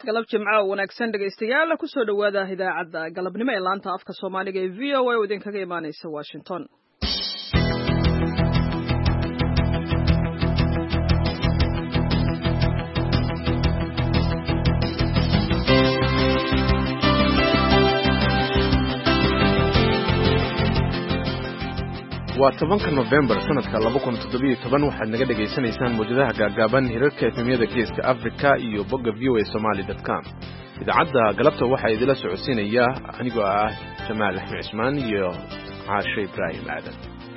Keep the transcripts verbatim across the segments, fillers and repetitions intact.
galab jimco wanaagsan dhegaystayaal ku soo dhawaada idaacadda galabnimo ee laanta afka Soomaaliga ee V O A oo idinkaga imaanaysa Washington. waa tobanka November sanadka laba kun iyo toddoba iyo toban waxaad naga dhageysanaysaan muujadaha gaagaaban hirarka efemiyada geeska Afrika iyo bogga v o a somali dot com. idaacadda galabta waxaa idila socodsiinaya anigoo ah Jamaal Axmed Cismaan iyo Caashe Ibraahim Aadan.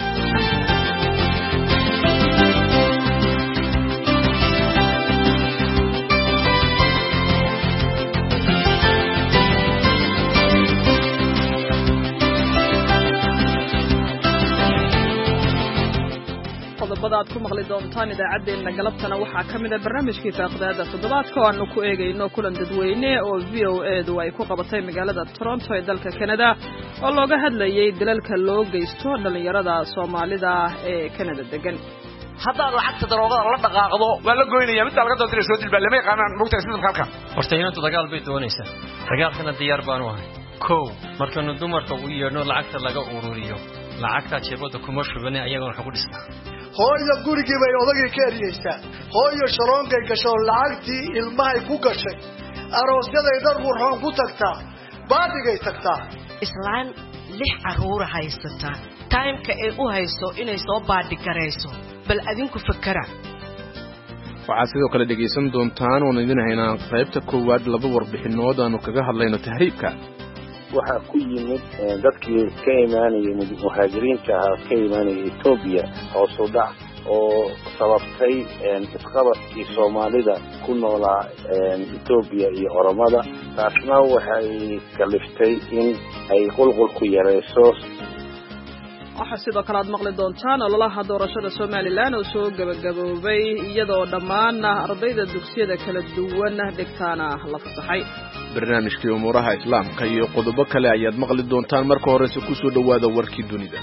qodobada aad ku maqli doontaan idaacadeena galabtana waxaa kamid ah barnaamijkii faaqdaada toddobaadka oo aanu ku eegayno kulan dadweyne oo V O A du ay ku qabatay magaalada Toronto ee dalka Canada oo looga hadlayay dilalka loo geysto dhalinyarada Soomaalida ee Canada degan. hadda lacagta daroogada la dhaqaaqdo waa la gooynaya mid laga doonto soo dilba lama yaqaan mugtaa sidoo halka hortaynaantu dagaal bay doonaysaa dagaalkana diyaar baan u ahay kow markaanu dumarka u yeerno lacagta laga ururiyo lacagta jeebada kuma shubane ayaga waxa ku dhisnaa hooyo gurigii bay odagay ka eriyaysaa hooyo sharoonkay gasho lacagtii ilmahay ku gashay aroosyada dar wuxuu ku tagtaa baadigay tagtaa islaan lix caruur haysata timeka ay u hayso inay soo baadi gareyso bal adinku fakara waxaad sidoo kale dhegaysan doontaan oo idin haynaa qaybta koowaad laba warbixinood aanu kaga hadlayno tahriibka waxaa ku yimid dadkii ka imaanayay muhaajiriinta ah ka imaanayay Ethiopia hoos u dhac oo sababtay isqabadkii Soomaalida ku noolaa Ethiopia iyo Oromada taasna waxay kaliftay in ay qulqul ku yareyso. waxa sidoo kale aad maqli doontaan ololaha doorashada Somaliland oo soo gabagaboobay iyadoo dhammaan ardayda dugsiyada kala duwan dhigtaana la fasaxay. barnaamijkii umuuraha islaamka iyo qodobo kale ayaad maqli doontaan marka hore ku soo dhawaada warkii dunida.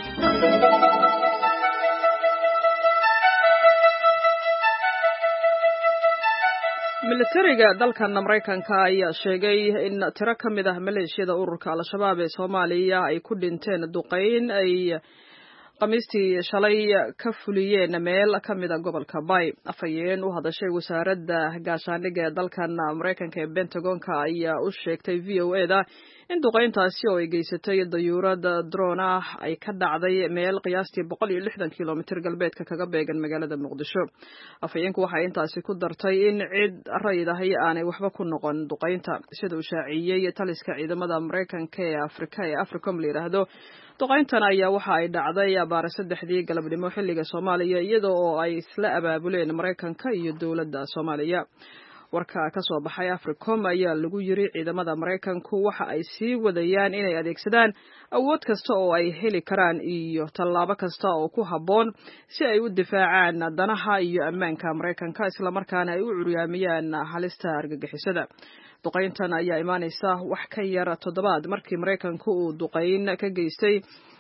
militariga dalkan Mareykanka ayaa sheegay in tiro kamid ah maleeshiyada ururka Al-Shabaab ee Soomaaliya ay ku dhinteen duqeyn ay qamiistii shalay ka fuliyeen meel kamid ah gobolka Bay. afayeen u hadashay wasaaradda gaashaandhigga ee dalkan Mareykanka ee Pentagonka ayaa u sheegtay V O A da in duqeyntaasi oo ay geysatay dayuurad drone ah ay ka dhacday meel qiyaastii boqol iyo lixdan kiiloomitir galbeedka kaga beegan magaalada Muqdisho. afayeenku waxay intaasi ku dartay in cid raydahay aanay waxba ku noqon duqeynta sida uu shaaciyay taliska ciidamada Mareykanka ee Afrika ee Africom la yiraahdo. duqeyntan ayaa waxa ay dhacday abaar saddexdii galabnimo xilliga Soomaaliya iyadoo oo ay isla abaabuleen Mareykanka iyo dawladda Soomaaliya. warka ka soo baxay Africom ayaa lagu yiri ciidamada Mareykanku waxa ay sii wadayaan inay adeegsadaan awood kasta oo ay heli karaan iyo tallaabo kasta oo ku haboon si ay u difaacaan danaha iyo ammaanka Mareykanka isla markaana ay u curyaamiyaan halista argagixisada. duqeyntan ayaa imaanaysa wax ka yar toddobaad markii Mareykanku uu duqeyn ka geystay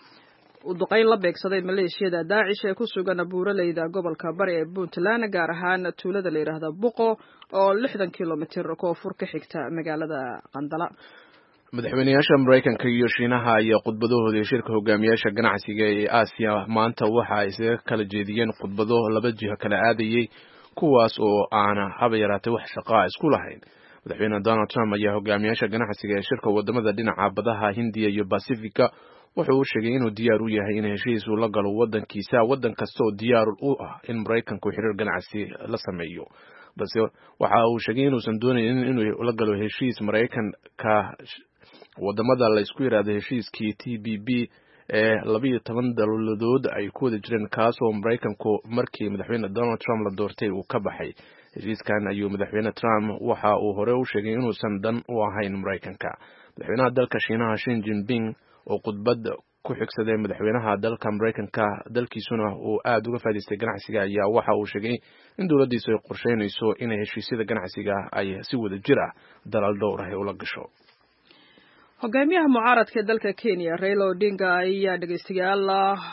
uu duqeyn la beegsaday maleeshiyada Daacish ee ku sugan buuraleyda gobolka Bari ee Puntland gaar ahaan tuulada la yiraahdo Buqo oo lixdan kiiloomitir koonfur ka xigta magaalada Qandala. madaxweynayaasha Mareykanka iyo Shiinaha ayaa khudbadahooda shirka hogaamiyaasha ganacsiga ee Aasiya maanta waxa ay isaga kala jeediyeen khudbado laba jiha kala aadayay kuwaas oo aan haba yaraatay wax shaqo isku lahayn. madaxweyne Donald Trump ayaa hogaamiyaasha ganacsiga ee shirka wadamada dhinaca badaha Hindiya iyo Pacifica wuxuu sheegay inuu diyaar u yahay in heshiis uu la galo wadankiisa wadan kasta oo diyaar u ah in Mareykanku xiriir ganacsi la sameeyo. balse waxa uu sheegay inuusan doonaynin inuu la galo heshiis Mareykanka wadamada la isku yiraahdo heshiiskii T B B ee laba iyo toban dawladood ay ku wada jireen kaas oo Mareykanku markii madaxweyne Donald Trump la doortay uu ka baxay. heshiiskan ayuu madaxweyne Trump waxa uu hore u sheegay inuusan dan u ahayn Mareykanka. madaxweynaha dalka Shiinaha Xi Jinping oo khudbad ku xigsaday madaxweynaha dalka Mareykanka dalkiisuna uu aad uga faa'iideystay ganacsiga ayaa waxa uu sheegay in dawladdiisu ay qorsheynayso in heshiisyada ganacsiga ay si wada jir ah dalal dhowr ah ula gasho. hogaamiyaha mucaaradka dalka Kenya Raila Odinga ayaa dhageystayaal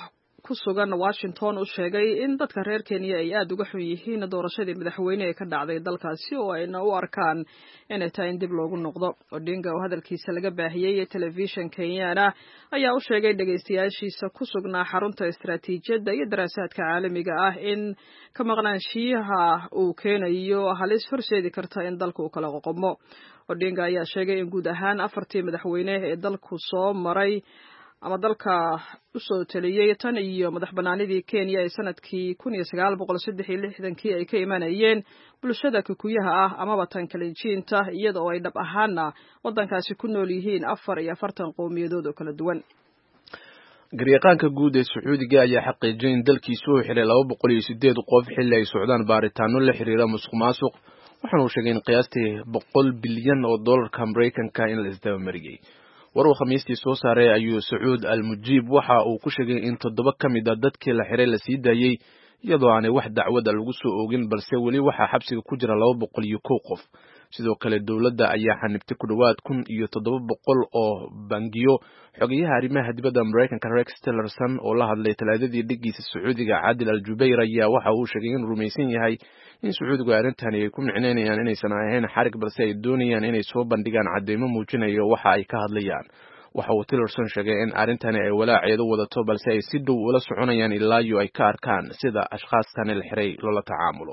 ku sugan Washington u sheegay in dadka reer Kenya ay aad uga xun yihiin doorashadii madaxweyne ee ka dhacday dalkaasi oo ayna u arkaan inay tahay in dib loogu noqdo. Odinga oo hadalkiisa laga baahiyay television Kenyana ayaa u sheegay dhageystayaashiisa ku sugnaa xarunta istiraatiijiyadda iyo daraasaadka caalamiga ah in ka maqnaanshiyaha uu keenayo halis horseedi karta in dalku uu kala qoqomo. Odinga ayaa sheegay in guud ahaan afartii madaxweyne ee dalku soo maray ama dalka u soo taliyay tan iyo madax banaanidii Kenya ee sanadkii kun iyo sagaal boqol saddex iyo lixdan-kii ay ka imanayeen bulshada Kikuyaha ah ama tan Kalenjinta iyadoo ay dhab ahaana wadankaasi ku nool yihiin afar iyo afartan qowmiyadood oo kala duwan. Garyaqaanka guud ee Sacuudiga ayaa xaqiijiyay in dalkiisu uu xiray laba boqol iyo siddeed qof xilli ay socdaan baaritaano la xiriira musuqmaasuq, waxaana uu sheegay in qiyaastii boqol bilyan oo dollarka Mareykanka in la isdaba mariyay. war uu khamiistii soo saaray ayuu Sacuud al-Mujib waxa uu ku sheegay in toddoba ka mid ah dadkii la xiray la sii daayay iyadoo aanay wax dacwad lagu soo oogin, balse weli waxa xabsiga ku jira laba boqol iyo kow qof. sidoo kale dawladda ayaa xanibtay ku dhawaad kun iyo toddoba boqol oo bangiyo. xogayaha arrimaha dibadda Mareykanka Rex Tillerson oo la hadlay talaadadii dhigiisa Sacuudiga Adil al-Jubayr ayaa waxa uu sheegay in rumaysan yahay in Sacuudigu arrintani ay ku micnaynayaan inaysan ahayn xarig, balse ay doonayaan inay soo bandhigaan cadeymo muujinaya waxa ay ka hadlayaan. waxa uu Tillerson sheegay in arrintani ay walaaceedu wadato, balse ay si dhow ula soconayaan ilaa iyo ay ka arkaan sida ashkhaaskani la xiray loola tacaamulo.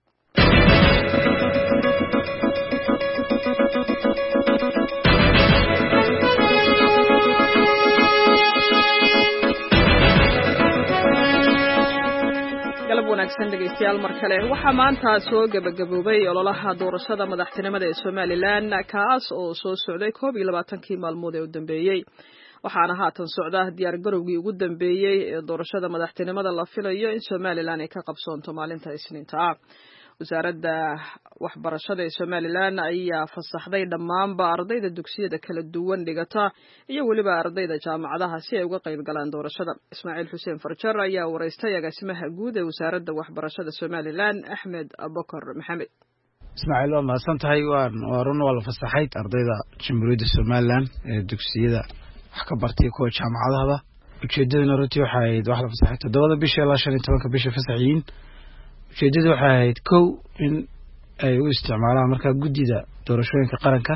galab wanaagsan dhegeystayaal mar kale waxaa maanta soo gabagaboobay ololaha doorashada madaxtinimada ee Somaliland kaas oo soo socday koob iyo labaatan-kii maalmood ee u dambeeyay. waxaana haatan socda diyaar garowgii ugu dambeeyay ee doorashada madaxtinimada la filayo in Somaliland ay ka qabsoonto maalinta Isniinta ah. wasaaradda waxbarashada ee Somaliland ayaa fasaxday dhammaanba ardayda dugsiyada kala duwan dhigata iyo weliba ardayda jaamacadaha si ay uga qayb galaan doorashada. Ismaaciil Xuseen Farjar ayaa wareystay agaasimaha guud ee wasaaradda waxbarashada Somaliland Axmed Abubakar Maxamed. Ismaaciil waa mahadsan tahay. waa run waa la fasaxay ardayda Jamhuuriyadda Somaliland ee dugsiyada wax ka bartay kuwa jaamacadaha. ujeedaduna runtii waxay ahayd wax la fasaxay toddobada bisha ilaa shan iyo tobanka bisha fasaxiin. ujeedadu waxay ahayd kow in ay u isticmaalaan markaa guddida doorashooyinka qaranka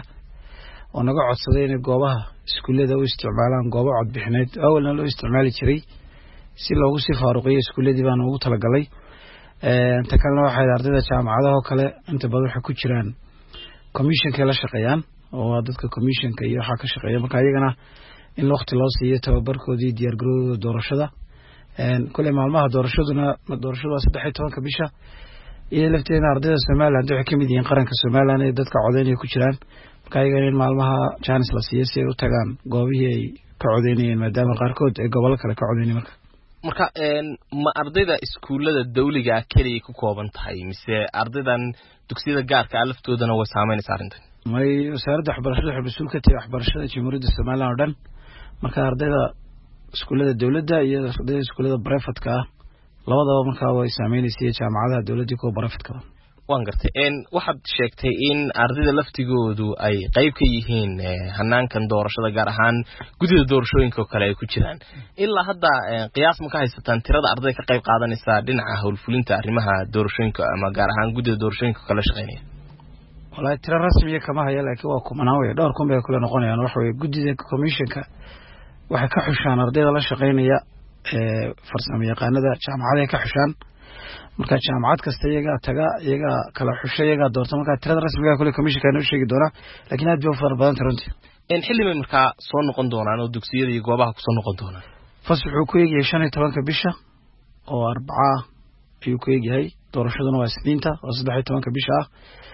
oo naga codsaday inay goobaha iskuullada u isticmaalaan goobo codbixineed awalna loo isticmaali jiray si loogu sii faaruqiyo iskuulladii baan ugu talagalay. inta kalena waxay ahayd ardayda jaamacadaha oo kale inta badan waxay ku jiraan commissionka la shaqeeyaan oo waa dadka commissionka iyo waxaa ka shaqeeya, marka iyagana in waqti loo siiyo tababarkoodii diyaar garowga doorashada. kule maalmaha doorashaduna doorashadu waa saddex iyo tobanka bisha iyo lafteena ardayda Somaliland waxay ka mid yihiin qaranka Somaliland ee dadka codeynaya ku jiraan, marka ayaga in maalmaha chance la siiyo si ay u tagaan goobihii ay ka codeynayeen maadaama qaarkood ay gobolo kale ka codeynayeen. marka marka ma ardayda iskuulada dawliga kaliya ku kooban tahay mise ardaydan dugsiyada gaarka ah laftoodana way saameynaysaa arrintan? may wasaaradda waxbarashada waxay mas'uul ka tahay waxbarashada Jamhuuriyadda Somaliland oo dhan, marka ardayda iskuulada dawladda iyo ardayda iskuulada private-ka ah labadaba markaa way saameynaysaa jaamacadaha dawladda iyo kuwa private-ka. waan gartay een waxaad sheegtay in ardayda laftigoodu ay qayb ka yihiin hanaankan doorashada gaar ahaan guddida doorashooyinka kale ay ku jiraan. ilaa hadda qiyaas ma ka haysataan tirada arday ka qayb qaadanaysa dhinaca howlfulinta arrimaha doorashooyinka ama gaar ahaan guddida doorashooyinka kale shaqeynaya? walahi tiro rasmi ah kama hayo, laakiin waa kumanaan way dhowr kun bay kula noqonayaan. waxa way guddida commissionka waxay ka xushaan ardayda la shaqeynaya ee farsamo yaqaanada jaamacadaha ka xushaan, marka jaamacad kasta iyaga taga iyaga kala xushay iyaga doorto, marka tirada rasmiga ah kule commissionka inoo sheegi doona, laakiin aad bay u fara badan tahay runtii. in xilliba markaa soo noqon doonaan oo dugsiyada iyo goobaha ku soo noqon doonaan? fas wuxuu ku eegyahay shan iyo tobanka bisha oo Arbaca ayuu ku eegyahay, doorashaduna waa Isniinta oo saddex iyo tobanka bisha ah.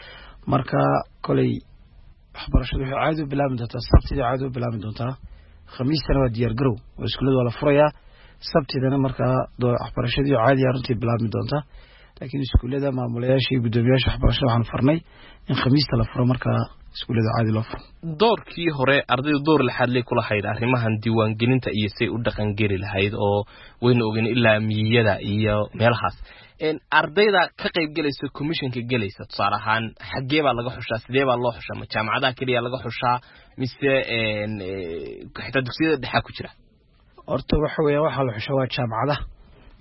marka kolay waxbarashadu waxay caadi u bilaabi doontaa Sabtida, caadi u bilaabi doontaa Khamiistana waa diyaar garow oo iskuulada waa la furayaa. Sabtidana markaa waxbarashadii caadi ah runtii bilaabi doontaa, laakiin iskuulada maamulayaasha iyo guddoomiyaasha waxbarashada waxaan farnay in Khamiista la furo markaa iskuulada caadi loo furo. doorkii hore ardaydu door laxaad leh kula hayd arrimahan diiwaangelinta iyo say u dhaqan geli lahayd oo wayna ogeyn ilaa miyada iyo meelahaas. een ardayda ka qayb galaysa commissionka galaysa tusaale ahaan xagee baa laga xushaa, sidee baa loo xushaa, ma jaamacadaha kaliya laga xushaa mise een xitaa dugsiyada dhexe ku jira? horta waxa weeye waxa la xushaa waa jaamacadaha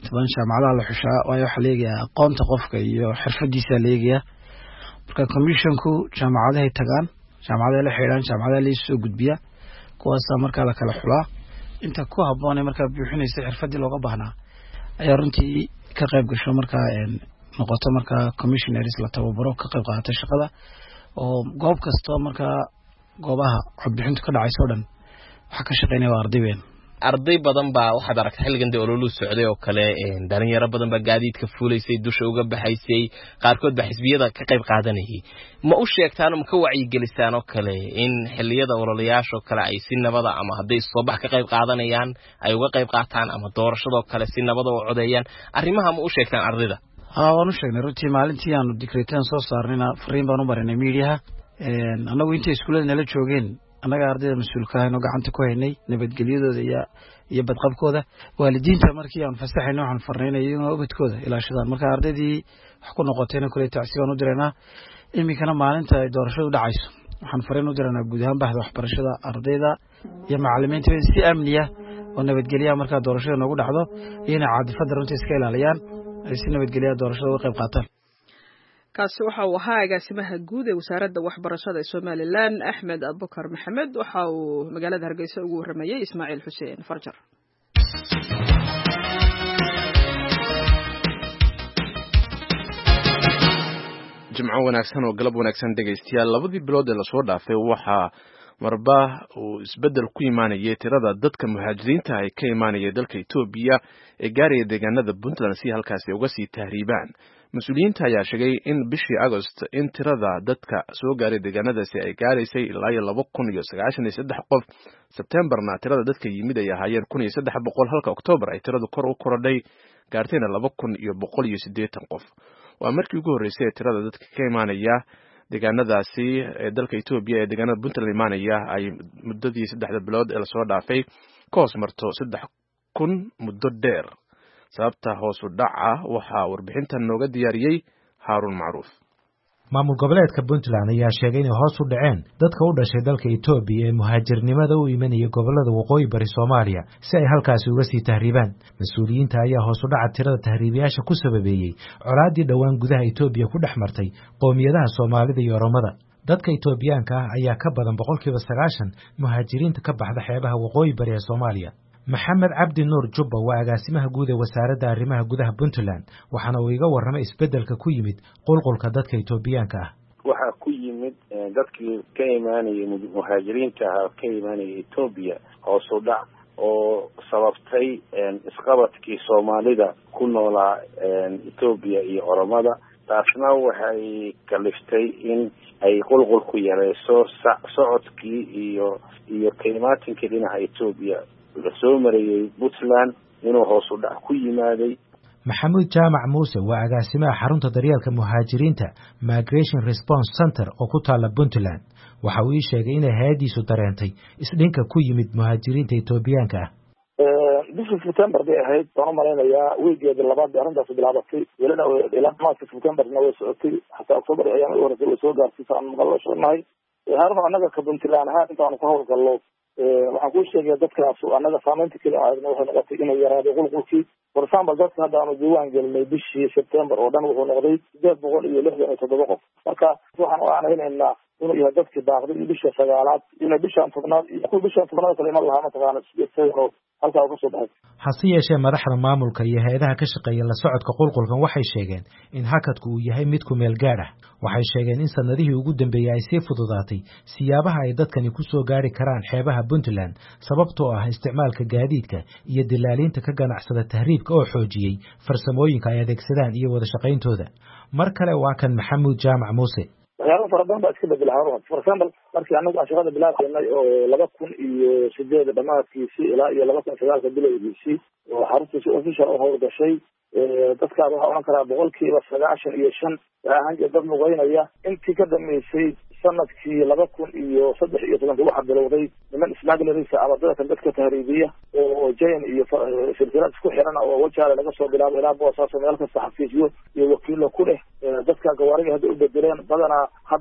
taban jaamacadaha la xushaa waayo waxa leeyahay aqoonta qofka iyo xirfadiisa leeyahay marka commissionku jaamacadaha tagaan jaamacadaha la xiraan jaamacadaha la soo gudbiya kuwaas marka la kala xulaa inta ku haboon marka buuxinaysa xirfadii looga baahnaa ayaa runtii ka qayb gasho marka noqoto marka commissionaries la tababaro ka qayb qaata shaqada oo goob kasto marka goobaha codbixintu ka dhacayso dhan waxa ka shaqeynaya ardayeen arday badan baa waxaad aragtay xilligan dee ololu socday oo kale dhalinyaro badan baa gaadiidka fuulaysay dusha uga baxaysay qaarkood baa xisbiyada ka qayb qaadanayay ma u sheegtaan ma ka wacyigelisaan oo kale in xilliyada ololayaasha kale ay si nabada ama hadday soo bax ka qayb qaadanayaan ay uga qayb qaataan ama doorashada kale si nabada u codeeyaan arrimaha ma u sheegtaan ardayda haa waan u sheegnay runtii maalintii aanu decreetaan soo saarnayna fariin baan u barinay meediyaha anagu intii iskuulada nala joogeen anaga ardayda mas'uulka ah oo gacanta ku haynay nabadgelyadooda iyo iyo badqabkooda waalidiinta markii aan fasaxayno waxaan farnaynayo inuu ubadkooda ilaashadaan marka ardaydii wax ku noqotayna kulay tacsiban u direena imikana maalinta ay doorashadu dhacayso waxaan fariin u direena guud ahaan bahda waxbarashada ardayda iyo macallimiinta si amniya oo nabadgelyo marka doorashada noogu dhacdo iyana caadifada runtii iska ilaaliyaan ay si nabadgelyo doorashada uga qayb qaataan kaasi waxa uu ahaa agaasimaha guud ee wasaaradda waxbarashada ee Soomaaliland Axmed Abubakar Maxamed waxa uu magaalada Hargeysa ugu waramayay Ismaaciil Xuseen Farjar jimco wanaagsan oo galab wanaagsan dhageystayaal labadii bilood ee la soo dhaafay waxa marba uu isbedel ku imaanayay tirada dadka muhaajiriinta ay ka imaanayay dalka Itoobiya ee gaaraya deegaanada Puntland si halkaas uga sii tahriibaan mas'uuliyiinta ayaa sheegay in bishii August in tirada dadka soo gaaray deegaanadaasi ay gaaraysay ilaa laba kun iyo sagaashan iyo saddex qof Septemberna tirada dadka yimid ay ahaayeen kun iyo saddex boqol halka October ay tiradu kor u korodhay gaartayna laba kun iyo boqol iyo siddeetan qof waa markii ugu horeysay tirada dadka ka imaanaya deegaanadaasi ee dalka Itoobiya ee deegaanada Puntland imaanaya ay muddadii saddexda bilood ee la soo dhaafay ka hoos marto saddex kun muddo dheer sababta hoos u dhaca waxa warbixintan nooga diyaariyay Harun Macruuf maamul goboleedka Puntland ayaa sheegay in hoos u dhaceen dadka u dhashay dalka Itoobiya ee muhaajirnimada u imanaya gobolada waqooyi bari Soomaaliya si ay halkaas uga sii tahriibaan mas'uuliyiinta ayaa hoos u dhaca tirada tahriibayaasha ku sababeeyay colaadii dhawaan gudaha Itoobiya ku dhaxmartay qoomiyadaha Soomaalida iyo Oromada dadka Itoobiyaanka ah ayaa ka badan boqolkiiba sagaashan muhaajiriinta ka baxda xeebaha waqooyi bari ee Soomaaliya maxamed cabdi nuur jubba waa agaasimaha guud ee wasaaradda arrimaha gudaha Puntland waxaana uu iga warramay isbedelka ku yimid qulqulka dadka Itoobiyaanka ah waxa ku yimid dadkii ka imaanayay muhaajiriinta ah ka imaanayay Itoobiya hoos u dhac oo sababtay isqabadkii Soomaalida ku noolaa Itoobiya iyo Oromada taasna waxay kaliftay in ay qulqulku yareyso socodkii iyo iyo kaymaatinkii dhinaca Itoobiya soo marayay Puntland inuu hoos u dhac ku yimaaday maxamuud jaamac muuse waa agaasimaha xarunta daryeelka muhaajiriinta Migration Response Center oo ku taala Puntland waxa uu ii sheegay in hay'adiisu dareentay isdhinka ku yimid muhaajiriinta Itoobiyaanka ah bishii September bay ahayd baan u malaynayaa weegeeda labaad arrintaas bilaabatay ilaa ilaa maaska Septemberna way socotay hatta October ayaan u horeysay way soo gaartay saan maqalashanahay harba anaga ka Puntland ahaan intaan ku hawlgalno waxaan ku sheegay dadkaas anaga saameynta kale aadna waxay noqotay inay yaraado qulqulkii for example dadka hadda aanu diiwaan gelinay bishii September oo dhan wuxuu noqday sideed boqol iyo lixdan iyo toddoba qof marka waxaan u aanaynaynaa inuu yahay dadkii baaqday bisha sagaalaad ilaa bisha tobnaad iyo bisha tobnaad kale ma laha mataqaana sidoo halka uga soo baxay hase yeeshee madaxda maamulka iyo hay'adaha ka shaqeeya la socodka qulqulkan waxay sheegeen in hakadku uu yahay mid ku meel gaar ah waxay sheegeen in sanadihii ugu dambeeyay ay sii fududaatay siyaabaha ay dadkani ku soo gaari karaan xeebaha Puntland sababtoo ah isticmaalka gaadiidka iyo dilaaliinta ka ganacsada tahriibka oo xoojiyay farsamooyinka ay adeegsadaan iyo wada shaqayntooda mar kale waa kan maxamuud jaamac muuse waxyaabo fara badan baa iska bedelay Harun for example markii anagu aan shaqada bilaabnay oo laba kun iyo sideed dhamaadkiisii ilaa iyo laba kun iyo sagaal bilowgiisii oo xaruntiisa official oo howlgashay dadka waxa oran karaa boqolkiiba sagaashan iyo shan waxaan dad muqaynaya intii ka dhameysay sanadkii laba kun iyo saddex iyo toban waxa bilowday niman ismaagleriisa ama dadka dadka tahriibiya oo jayn iyo silsilad isku xiran oo wajaale laga soo bilaabo ilaa boosaaso meel kasta xafiisyo iyo wakiilo ku leh dadka gawaariga hadda u bedeleen badana hadda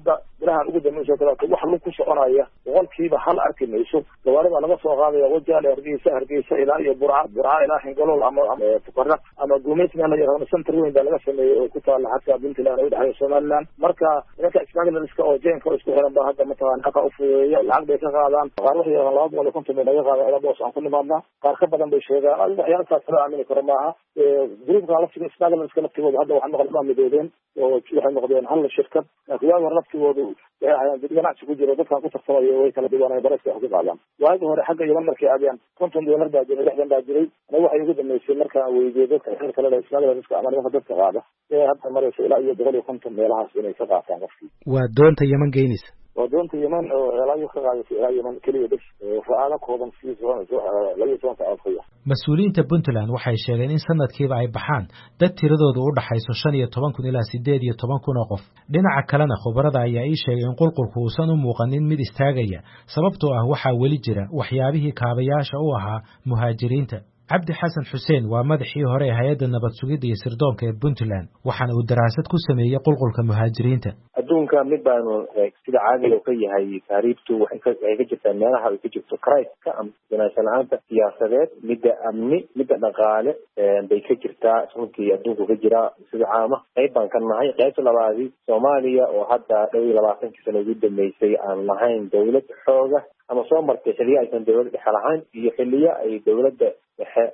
ilahan ugu dambeysay kala wax lagu soconaya boqolkiiba hal arki mayso gawaarida laga soo qaadaya wajaale hargeysa hargeysa ilaa iyo burca burca ilaa hingalool ama fuqarra ama gumeysna la yiraahdo center weyn baa laga sameeyay oo ku taala xadka Puntland oo dhaxay Somaliland marka dadka ismaaciil iska oo jeenka isku xiran baa hadda mataan xaqa u fuudeeyo lacag bay ka qaadaan qaar waxay laba boqol iyo konton laga qaado ilaa boos aan ku nimaadna qaar ka badan bay sheegaan waxyaalahaas kala aamin karo maaha gruupka la fikiray ismaaciil iska laftigooda hadda waxaan maqlay midoodeen oo waxay noqdeen hal shirkad kuwa laftigoodu waxay hayaan dad ganacsi ku jiro dadkan ku tartamaya way kala duwanay baraska wax ku qaadaan waagi hore xagga Yemen markay aadeen konton dollar baa jiray lixdan baa jiray aniga waxay ugu dambeysay markaan weydiiyay dadka xeer kale ismaaciil iska ama dadka qaada ee hadda maraysa ilaa iyo boqol iyo konton meelahaas inay ka qaataan qofkii waa doonta Yemen geynaysa waa doonta Yemen oo ilaa ka qaadaysa ilaa Yemen kaliya bas faala kooban si soo laga soo taafaya mas'uuliyiinta Puntland waxay sheegeen in sanadkiiba ay baxaan dad tiradoodu u dhaxayso shan iyo toban kun ilaa sideed iyo toban kun oo qof dhinaca kalena khubarada ayaa ii sheegay in qulqulku uusan u muuqanin mid istaagaya sababtoo ah waxaa weli jira waxyaabihii kaabayaasha u ahaa muhaajiriinta cabdi xasan xuseen waa madaxii hore ee hay'adda nabad sugidda iyo sirdoonka ee Puntland waxaana uu daraasad ku sameeyay qulqulka muhaajiriinta adduunka mid baanu sida caadiga ka yahay taariikhtu waxay ka ay ka jirtaa meelaha ay ka jirto crisis-ka ama janaasanaanta siyaasadeed midda amni midda dhaqaale bay ka jirtaa runtii adduunku ka jira sida caama qayb baan ka nahay qaybta labaadi Soomaaliya oo hadda dhow iyo labaatan sano ugu dambeysay aan lahayn dawlad xooga ama soo martay xilliyo aysan dawlad dhexe lahayn iyo xilliyo ay dawladda dhexe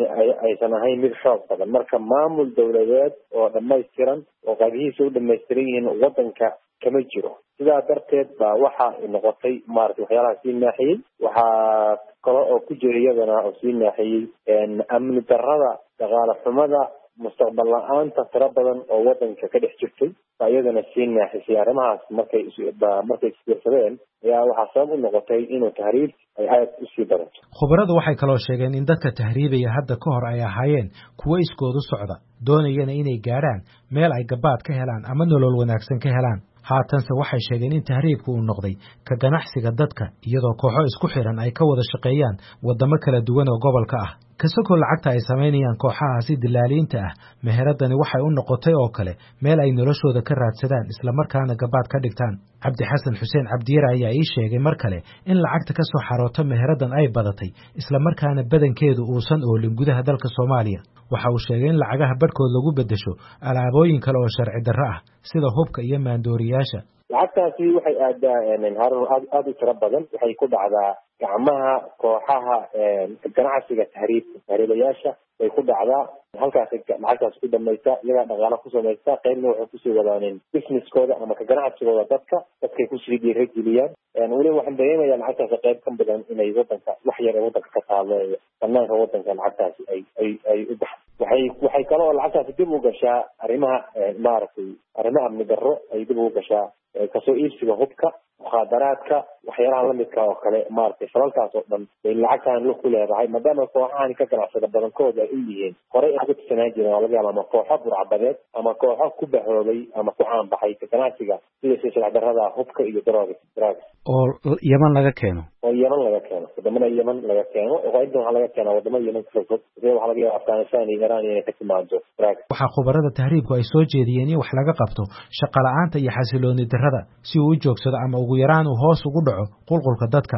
aysan ahayn mid xoog badan marka maamul dawladeed oo dhammaystiran oo qaybihiisa u dhammaystiran yihiin waddanka kama jiro sidaa darteed baa waxa noqotay maaragtay waxyaalaha sii naaxiyey waxaa kale oo ku jira iyadana oo sii naaxiyey amni darrada dhaqaale xumada mustaqbal la'aanta tiro badan oo waddanka ka dhex jirtay baa iyadana sii naaxisay arrimahaas markay markay isbiirsadeen ayaa waxaa sabab u noqotay inuu tahriib ay aad u sii badato khubaradu waxay kaloo sheegeen in dadka tahriibaya hadda ka hor ay ahaayeen kuwo iskoodu socda doonayana inay gaadhaan meel ay gabaad ka helaan ama nolol wanaagsan ka helaan haatanse waxay sheegeen in tahriibku uu noqday ka ganacsiga dadka iyadoo kooxo isku xiran ay ka wada shaqeeyaan wadamo kala duwan oo gobolka ah kasoo lacagta ay sameynayaan kooxahaasi dilaaliinta ah meheradani waxay u noqotay oo kale meel ay noloshooda ka raadsadaan isla markaana gabaad ka dhigtaan cabdi xasan xuseen cabdiyare ayaa ii sheegay mar kale in lacagta ka soo xarooto meheradan ay badatay isla markaana badankeedu uusan oolin gudaha dalka Soomaaliya waxa uu sheegay in lacagaha badhkood lagu bedesho alaabooyin kale oo sharci darro ah sida hubka iyo maandooriyaasha lacagtaasi waxay aadaa harun aad u tiro badan waxay ku dhacdaa gacmaha kooxaha ganacsiga tahriibka tahriibayaasha way ku dhacdaa halkaas lacagtaas ku dhamaysa iyagaa dhaqaala ku samaysta qaybna waxay kusii wadaaneen businesskooda ama ka ganacsigooda dadka dadkay kusii dhiirageliyaan weliba waxaan dareemayaa lacagtaasi qayb ka badan inay waddanka wax yar ee waddanka ka taalo banaanka waddanka lacagtaasi ay ay ay u baxdo waxay waxay kaloo lacagtaasi dib u gashaa arrimaha maaragtay arrimaha amni darro ay dib ugu gashaa kasoo iibsiga hubka mukhaadaraadka waxyaalaha lamidka oo kale maaragtay falalkaas oo dhan bay lacagtaan lu ku leedahay maadaama kooxahani ka ganacsada badankooda ay u yihiin horey ay uga tirsanaan jireen waa laga yaaba ama kooxo burcabadeed ama kooxo ku bahoobay ama ku caan baxay ka ganacsiga sida silsilac darrada hubka iyo darooga daraaga oo Yemen laga keeno oo Yemen laga keeno wadamada Yemen laga keeno oo inta waxa laga keeno wadamada Yemen ka fog sida waxa laga yaabaa Afghanistan iyo Iran inay ka timaado daraaga waxa khubarada tahriibku ay soo jeediyeen in wax laga qabto shaqo la'aanta iyo xasilooni darrada si uu u joogsado ama ugu yaraan uu hoos ugu dhaco qulqulka dadka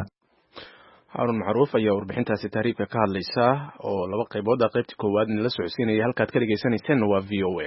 Harun Macruuf ayaa warbixintaasi tahriibka ka hadlaysa oo laba qaybood ah qaybtii koowaad in la socodsiinaya halkaad ka dhageysaneyseen waa V O A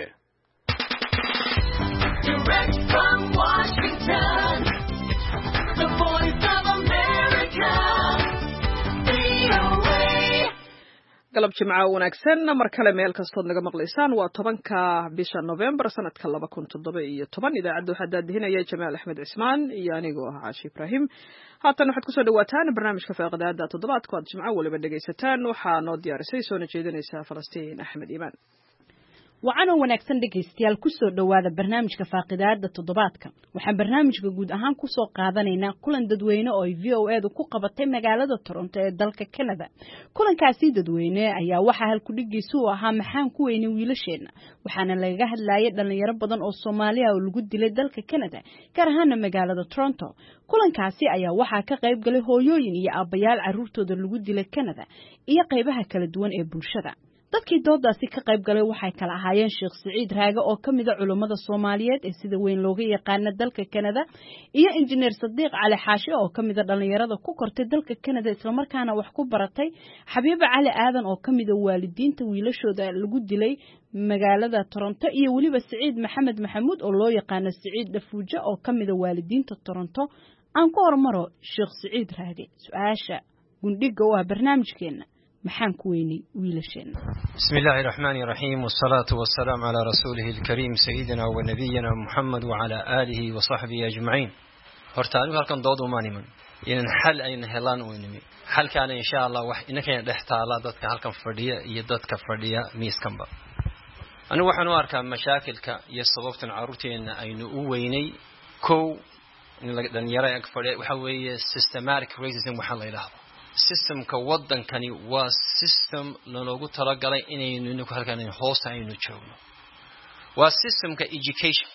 galab jimca wanaagsan mar kale meel kastood naga maqlaysaan waa tobanka bisha November sanadka laba kun toddoba iyo toban idaacadda waxaa daadihinaya Jamaal Axmed Cismaan iyo anigoo ah Caashi Ibraahim haatan waxaad kusoo dhawaataan barnaamijka faaqidaada toddobaadka aad jimca waliba dhagaysataan waxaa noo diyaarisay soona jeedinaysa Falastiin Axmed Iimaan wacan wanaagsan dhageystayaal ku soo dhawaada barnaamijka faaqidaada toddobaadka waxaan barnaamijka guud ahaan ku soo qaadanaynaa kulan dadweyne oo V O A du ku qabatay magaalada Toronto ee dalka Canada kulankaasi dadweyne ayaa waxa hal ku dhigiisu ahaa maxaan ku weynay wiilasheena waxaana laga hadlayay dhalinyaro badan oo Soomaaliya oo lagu dilay dalka Canada gaar ahaan magaalada Toronto kulankaasi ayaa waxa ka qayb galay hooyooyin iyo aabayaal caruurtooda lagu dilay Canada iyo qaybaha kala duwan ee bulshada dadkii doodaasi ka qayb galay waxay kala ahaayeen Sheekh Saciid Raage oo kamid ah culimada Soomaaliyeed ee sida weyn looga yaqaan dalka Canada iyo Engineer Sadiq Cali Xaashi oo kamid ah dhalinyarada ku kortay dalka Canada isla markaana wax ku baratay Xabiiba Cali Aadan oo kamid ah waalidiinta wiilashooda lagu dilay magaalada Toronto iyo waliba Saciid Maxamed Maxamuud oo loo yaqaan Saciid Dafuuja oo kamid ah waalidiinta Toronto aan ku hormaro Sheekh Saciid Raage su'aasha gundhiga oo barnaamijkeena maxaan ku weynay wiilasheen bismillaahir rahmaanir rahiim wassalaatu wassalaam ala rasuulihi alkareem sayyidina wa nabiyina Muhammad wa ala alihi wa sahbihi ajma'in horta anigu halkan dood uma niman in hal ay helaan oo nimi halkaan insha Allah wax inaka dhextaala dadka halkan fadhiya iyo dadka fadhiya miiskanba anigu waxaan u arkaa mashaakilka iyo sababtan caruurteena aynu u weynay kow in la dhalinyaro ay fadhiya waxa weeye systematic racism waxa la yiraahdo systemka wadankani waa system loogu talagalay inaynu inuu halkan hoos aynu joogno waa systemka education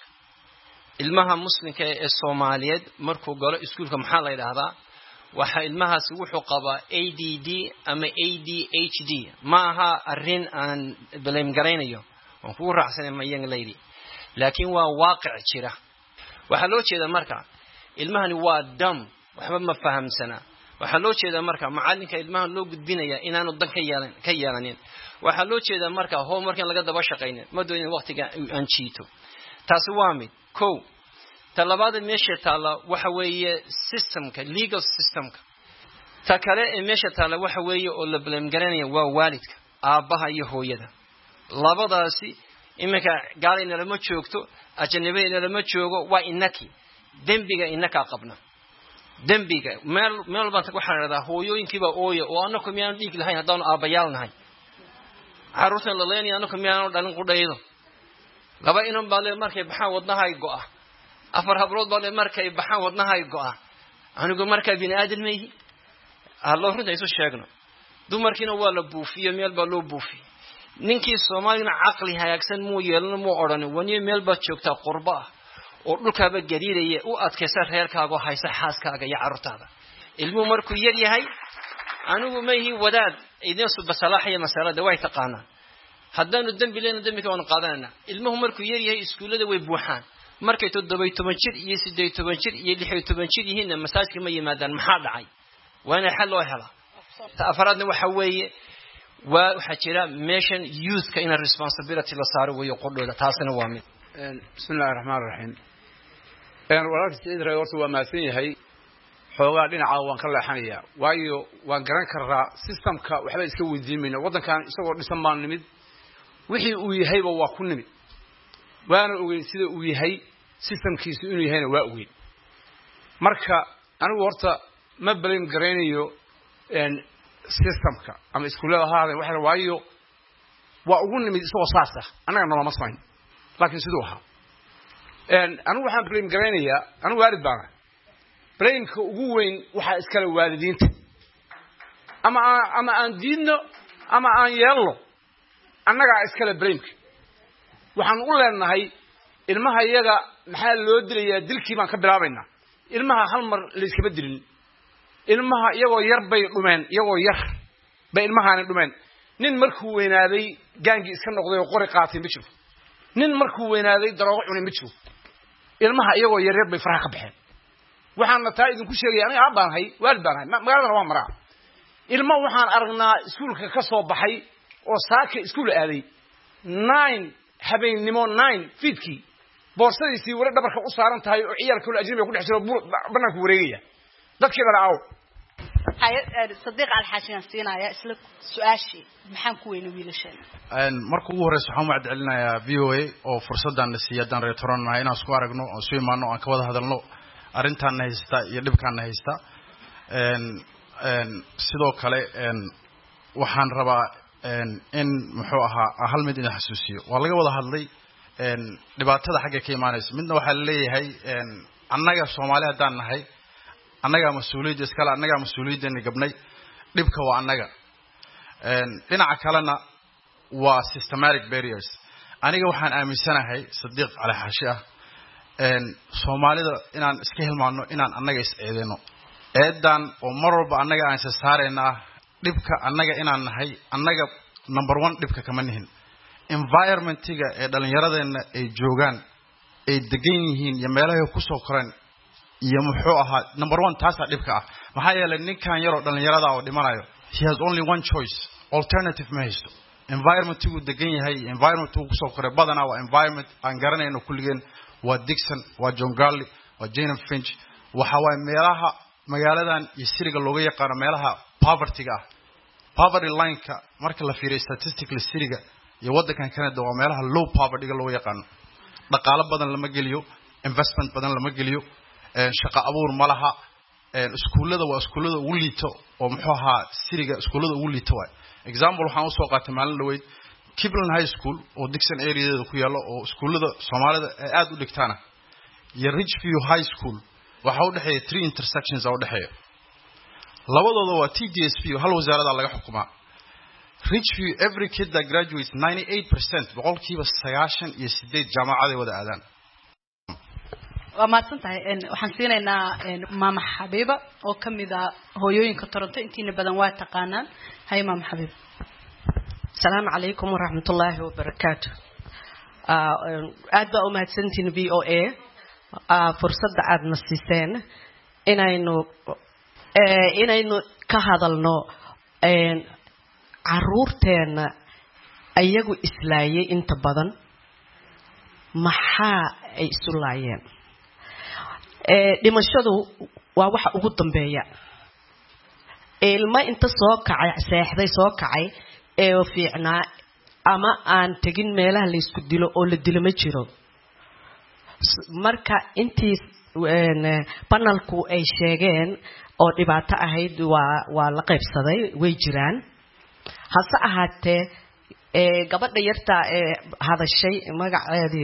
ilmaha muslimka ee Soomaaliyeed markuu galo iskuulka maxaa la yiraahdaa waxa ilmahaasi wuxuu qabaa A D D ama A D H D ma aha arrin aan blame garaynayo oo ku raacsan ma young lady laakiin waa waaqic jira waxa loo jeedaa marka ilmahani waa dam waxba ma fahamsana waxa loo jeedaa marka macalinka ilmaha loo gudbinaya inaanu dan ka yeelan ka yeelanin waxa loo jeedaa marka homework laga daba shaqeynay ma doonin waqtiga aan jiito taasi waa mid ko talabaad meesha taala waxa weeye systemka legal systemka ta kale ee meesha taala waxa weeye oo la blame garanaya waa waalidka aabaha iyo hooyada labadaasi imika gaalina lama joogto ajnabiina lama joogo waa inaki dambiga inaka qabna dambiga meel meel baan ku xaradaa hooyooyinkiiba ooyo oo anako miyaan dhiig lahayn hadaan aabayaal nahay caruurtan la leeyahay anako miyaan dhalin qudhaydo laba inan baale markay baxaan wadnahay go'a afar habrood baale markay baxaan wadnahay go'a anigu markay bini aadam meeyi Allah runta isu sheegno dumarkiina waa la buufiyo meel baa loo buufiyo ninkii Soomaaliga aqli hagaagsan muu yeelan muu oran waniyo meel baa joogta qurba oo dhulkaaba gariiraya u adkaysa reerkaaga haysa xaaskaaga iyo carruurtaada ilmu markuu yar yahay anigu ma yihi wadaad idin soo basalaxaya masalada way taqaanaa haddaanu dambi leena dambi ka qaadanana ilmuhu markuu yar yahay iskuulada way buuxaan markay toddoba iyo toban jir iyo siddeed iyo toban jir iyo lix iyo toban jir yihiin masaajidka ma yimaadaan maxaa dhacay waana xal loo helaa afaraadna waxa weeye waa waxa jira mission youth ka in responsibility la saaro way qodooda taasina waa mid bismillaahir rahmaanir rahiim een walaalka Saciid Raage horta waa maasan yahay xoogaa dhinaca waan ka leexanayaa waayo waan garan karaa systemka waxba iska weydiimayna wadankan isagoo dhisan baan nimid wixii uu yahayba waa ku nimid waana ogeyn sida uu yahay systemkiisu inuu yahayna waa ogeyn marka anigu horta ma blame garaynayo een systemka ama iskuulada haadeen waxa waayo waa ugu nimid isagoo saas ah anaga noloma samayn laakiin sidoo ahaa een anigu waxaan blame garaynayaa anigu waalid baan blame-ka ugu weyn waxa iskala waalidiinta ama ama aan diidno ama aan yeelno annaga iskala blame-ka waxaan u leenahay ilmaha iyaga maxaa loo dilayaa dilkii baan ka bilaabaynaa ilmaha hal mar la iskaba dilin ilmaha iyagoo yar bay dhumeen iyagoo yar bay ilmahaani dhumeen nin markuu weynaaday gaangi iska noqday oo qori qaatay ma jiro nin markuu weynaaday daroogo cunay ma jiro ilmaha iyagoo yar yar bay faraha ka baxeen waxaan taa idinku sheegay aniga aan baan hay waalid baan hay magaalada waa maraa ilmo waxaan aragnaa iskuulka ka soo baxay oo saaka iskuul aaday nine habeenimo nine fiidkii boorsadiisii wala dhabarka u saaran tahay oo ciyaalka ajnabiga ku dhex jiro banaanka wareegaya dadkii dhala aaw hay Sadiq Cali Xaashi siinaya isla su'aashi maxaan ku weynay wiilashan een markuu ugu horeyso waxaan wacd celinayaa V O A oo fursadan la siiyay dan reetoranna inaan isku aragno oo soo imaano aan ka wada hadalno arintan haysta iyo dhibkan haysta een een sidoo kale een waxaan rabaa een in muxuu ahaa hal mid in xasuusiyo waa laga wada hadlay een dhibaatada xagga ka imaanaysa midna waxa la leeyahay een annaga Soomaaliya hadaan nahay annaga mas'uuliyad iskala annaga mas'uuliyadna gabnay dhibka waa annaga een dhinaca kalena waa systematic barriers aniga waxaan aaminsanahay Sadiq Cali Xaashi ah een Soomaalida inaan iska hilmaano inaan annaga is eedeeno eedan oo mar walba annaga aan saarayna dhibka annaga inaan nahay annaga number one dhibka kama nihin environmentiga ee dhalinyaradeenna ay joogaan ay degan yihiin iyo meelaha ku soo koreen iyo muxuu ahaa number one taasa dhibka ah maxaa yeelay ninkan yar oo dhalinyarada oo dhimanayo he has only one choice alternative ma haysto environmentigu degan yahay environmentu ku soo koray badana waa environment aan garanayno kulligeen waa Dixon waa John Garley waa Jane Finch waxa way meelaha magaaladan iyo siriga looga yaqaan meelaha poverty-ga poverty line-ka marka la fiiriyo statistically siriga iyo wadankan Canada waa meelaha low poverty-ga looga yaqaan dhaqaale badan lama geliyo investment badan lama geliyo shaqo abuur ma laha iskuulada waa iskuulada ugu liito oo muxuu ahaa siriga iskuulada ugu liito way example waxaan u soo qaatay maalin dhaweyd Kiblen High School oo Dixon area-da ku yaalo oo iskuulada Soomaalida ay aad u dhigtaan iyo Ridgeview High School waxa u dhaxeeya three intersections oo dhaxeeya labadooda waa T D S P hal wasaaradda laga xukumaa Ridgeview every kid that graduates ninety-eight percent boqolkiiba sagaashan iyo sideed jaamacad ay wada aadaan waa maadsantahay waxaan siinaynaa maama Xabiiba oo kamid ah hooyooyinka Toronto intiina badan waa taqaanaan hay maama Xabiiba السلام عليكم ورحمة الله وبركاته. أدبا أمهاتسنتين في أو إيه فرصة عاد نسيسين إن إنه إن إنه كهذا النوع عرورتين أيجو إسلاية أنت بدن محا إسلايين لما شدوا وواحد أقدم بيا الما أنت سوكع ساحدي سوكعي ee fiicnaa ama aan tagin meelaha la isku dilo oo la dilo ma jiro marka intii panelku ay sheegeen oo dhibaato ahayd waa waa la qaybsaday way jiraan hase ahaatee ee gabadha yarta ee hadashay magaceedii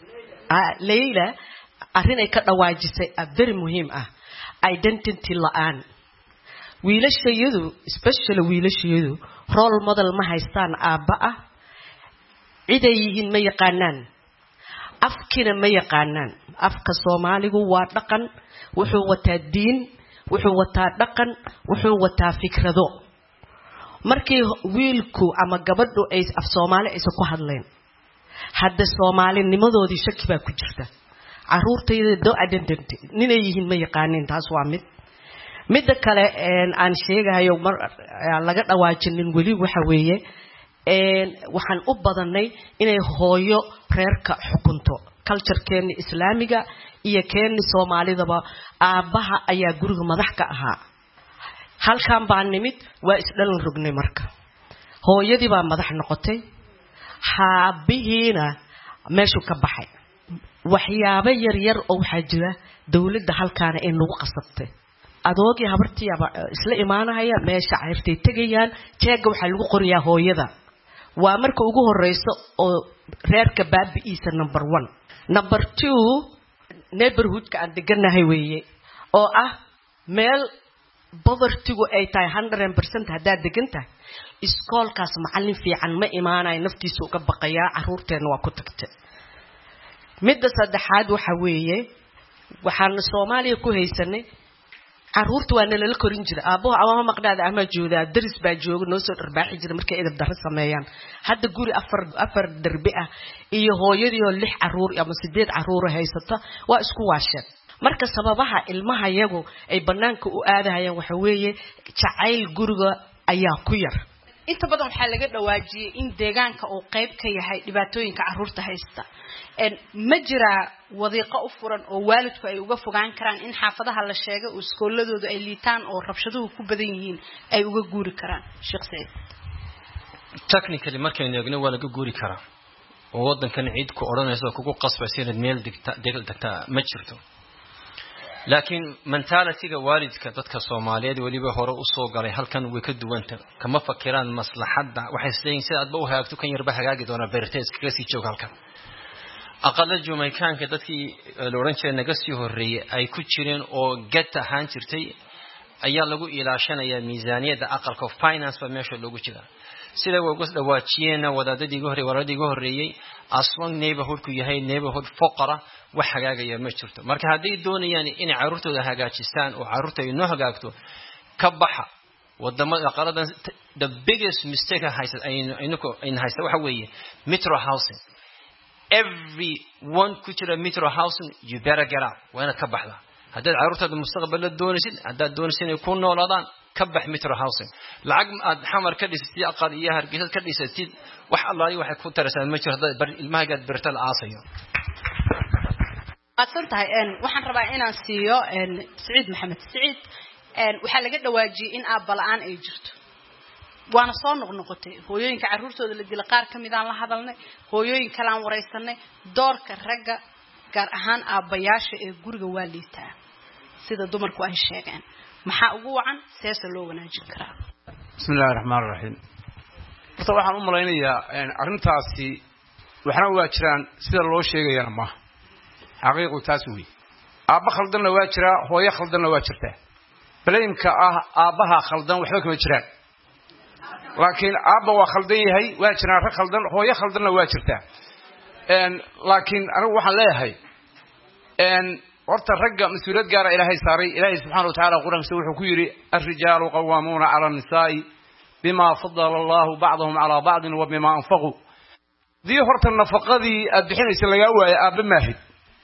Leila arrin ay ka dhawaajisay very muhiim ah identity la'aan wiilashayadu especially wiilashayadu role model ma haystaan aabba ah ciday yihiin ma yaqaanaan afkina ma yaqaanaan afka Soomaaligu waa dhaqan wuxuu wataa diin wuxuu wataa dhaqan wuxuu wataa fikrado markii wiilku ama gabadhu ay af Soomaali ay ku hadleen hadda Soomaalinimadoodii shaki baa ku jirta caruurtayda do identity ninay yihiin ma yaqaaneen taas waa mid midda kale aan sheegayo mar laga dhawaajinin wali waxa weeye een waxaan u badanay inay hooyo reerka xukunto culture-keena islaamiga iyo keena Soomaalidaba aabaha ayaa guriga madax ka ahaa halkan baan nimid waa isdhalan rognay marka hooyadii baa madax noqotay haabihiina meeshu ka baxay waxyaabo yar yar oo waxa jira dawladda halkaana in lagu qasabtay adoogii habartii isla imaanaya meesha cayrtay tagayaan jeega waxa lagu qoriyaa hooyada waa marka ugu horeyso oo reerka baabiisa number one number two neighborhood ka aan deganahay weeye oo ah meel poverty-gu ay tahay one hundred percent hadaa degantahay iskoolkaas macallin fiican ma imaanay naftiisa uga baqayaa caruurteena waa ku tagtay midda saddexaad waxa weeye waxaan Soomaaliya ku haysanay caruurtu waa nala korin jira aabaha ama maqnaada ama jooda daris baa jooga noo soo dharbaaxi jira markay idab darro sameeyaan hadda guri afar afar darbi ah iyo hooyadii oo lix caruur ama sideed caruur haysata waa isku waasheen marka sababaha ilmaha yagu ay banaanka u aadahayaan waxa weeye jacayl guriga ayaa ku yar inta badan waxa laga dhawaajiyay in deegaanka uu qayb ka yahay dhibaatooyinka caruurta haysta een ma jira wadiiqo u furan oo waalidku ay uga fogaan karaan in xaafadaha la sheego oo iskooladoodu ay liitaan oo rabshaduhu ku badan yihiin ay uga guuri karaan Sheikh Said technically markaynu eegno waa laga guuri karaa oo wadankan ciid ku oranayso kugu qasbaysa inaad meel digta digta ma jirto laakiin mentality-ga waalidka dadka Soomaaliyeed waliba hore u soo galay halkan way ka duwanta kama fakiraan maslaxadda waxay isleeyihiin sida aad u hagaagto kan yarba hagaagi doona beertees kaga sii joog halkan aqalada Jamaicanka dadkii la oran jiray naga sii horeeyay ay ku jireen oo get ahaan jirtay ayaa lagu ilaashanayaa miisaaniyada aqalka finance ba meesha lagu jira sida way ugu dhawaajiyeen wadaadadii hore wadaadii horeeyay aswan neighborhood ku yahay neighborhood fuqara wax hagaagaya ma jirto marka haddii doonayaan in caruurtooda hagaajistaan oo caruurta ay noo hagaagto ka baxa wadamada qaradan the biggest mistake in haysta waxa weeye metro housing. Everyone ku jira metro housing, you better get out. Waana ka baxda. Haddaad carruurtaada mustaqbalka doonaysid, haddaad doonaysid inay ku noolaadaan, ka bax metro housing. Lacag aad xamar ka dhisatid, aqal iyo hargeysa ka dhisatid, wax allaali waxay ku taraysaa ma jiro haddaad ilmahaaga barta la aasayo. Aadsan tahay een waxaan rabaa inaan siiyo een Saciid Maxamed. Saciid een waxa laga dhawaajiyay in aabba la'aan ay jirto. Waana soo noqnoqotay hooyooyinka carruurtooda la dila qaar kamid aan la hadalnay, hooyooyin kale aan wareysanay, doorka ragga gaar ahaan aabbayaasha ee guriga waa liitaa sida dumarku ay sheegeen. Maxaa ugu wacan seesa loo wanaajin karaa? Bismillahir Rahmanir Rahiim. Horta waxaan u malaynayaa in arrintaasi waxna waa jiraan sida loo sheegayana ma xaqiiqo taas weey. Aabba khaldanna waa jira, hooyo khaldanna waa jirta. Baleemka ah aabbaha khaldan waxba kama jiraan. Laakiin aabba waa khaldan yahay, waa jiraan rag khaldan, hooyo khaldanna waa jirta. Een laakiin anigu waxaan leeyahay een horta ragga mas'uuliyad gaar ah Ilaahay saaray. Ilaahay subhanahu wa ta'ala quraankiisa wuxuu ku yiri ar-rijaalu qawwamuna 'ala an-nisaa'i bima faddala Allahu ba'dahum 'ala ba'din wa bima anfaqu. Dii horta nafaqadii aad bixinaysa laga waayo aabba maahid.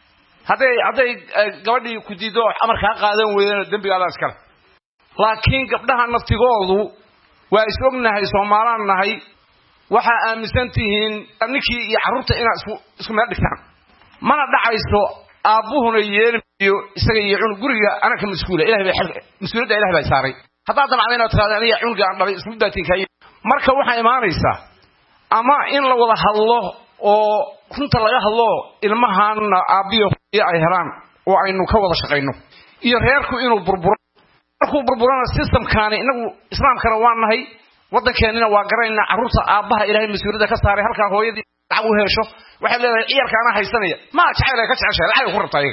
Haday haday gabadhii ku diido amarka qaadan weeyaan dambiga iskala. Laakiin gabdhaha naftigoodu waa isognahay Soomaaliland nahay waxa aaminsantihiin ninkii iyo carruurta ina isku isku meel dhigtaan. Mana dhacayso aabuhuna yeelmiyo isaga iyo cunug guriga ana ka mas'uula Ilaahay bay xilka mas'uuliyadda Ilaahay bay saaray. Hadaa damacdayna tiraadaan iyo cunuga aan dhalay isku daatiin kay. Marka waxa imaanaysa ama in la wada hadlo oo kunta laga hadlo ilmahan aabiyo ay helaan oo aynu ka wada shaqeyno iyo reerku inuu burburo markuu burburana systemkaani inagu islaamkana waa nahay wadankeena waa garayna carruurta aabaha Ilaahay mas'uuliyadda ka saaray halka hooyadii lacag u hesho waxa leedahay ciyarkaana haysanaya ma jacayl ka jeceshay lacag ku rabtay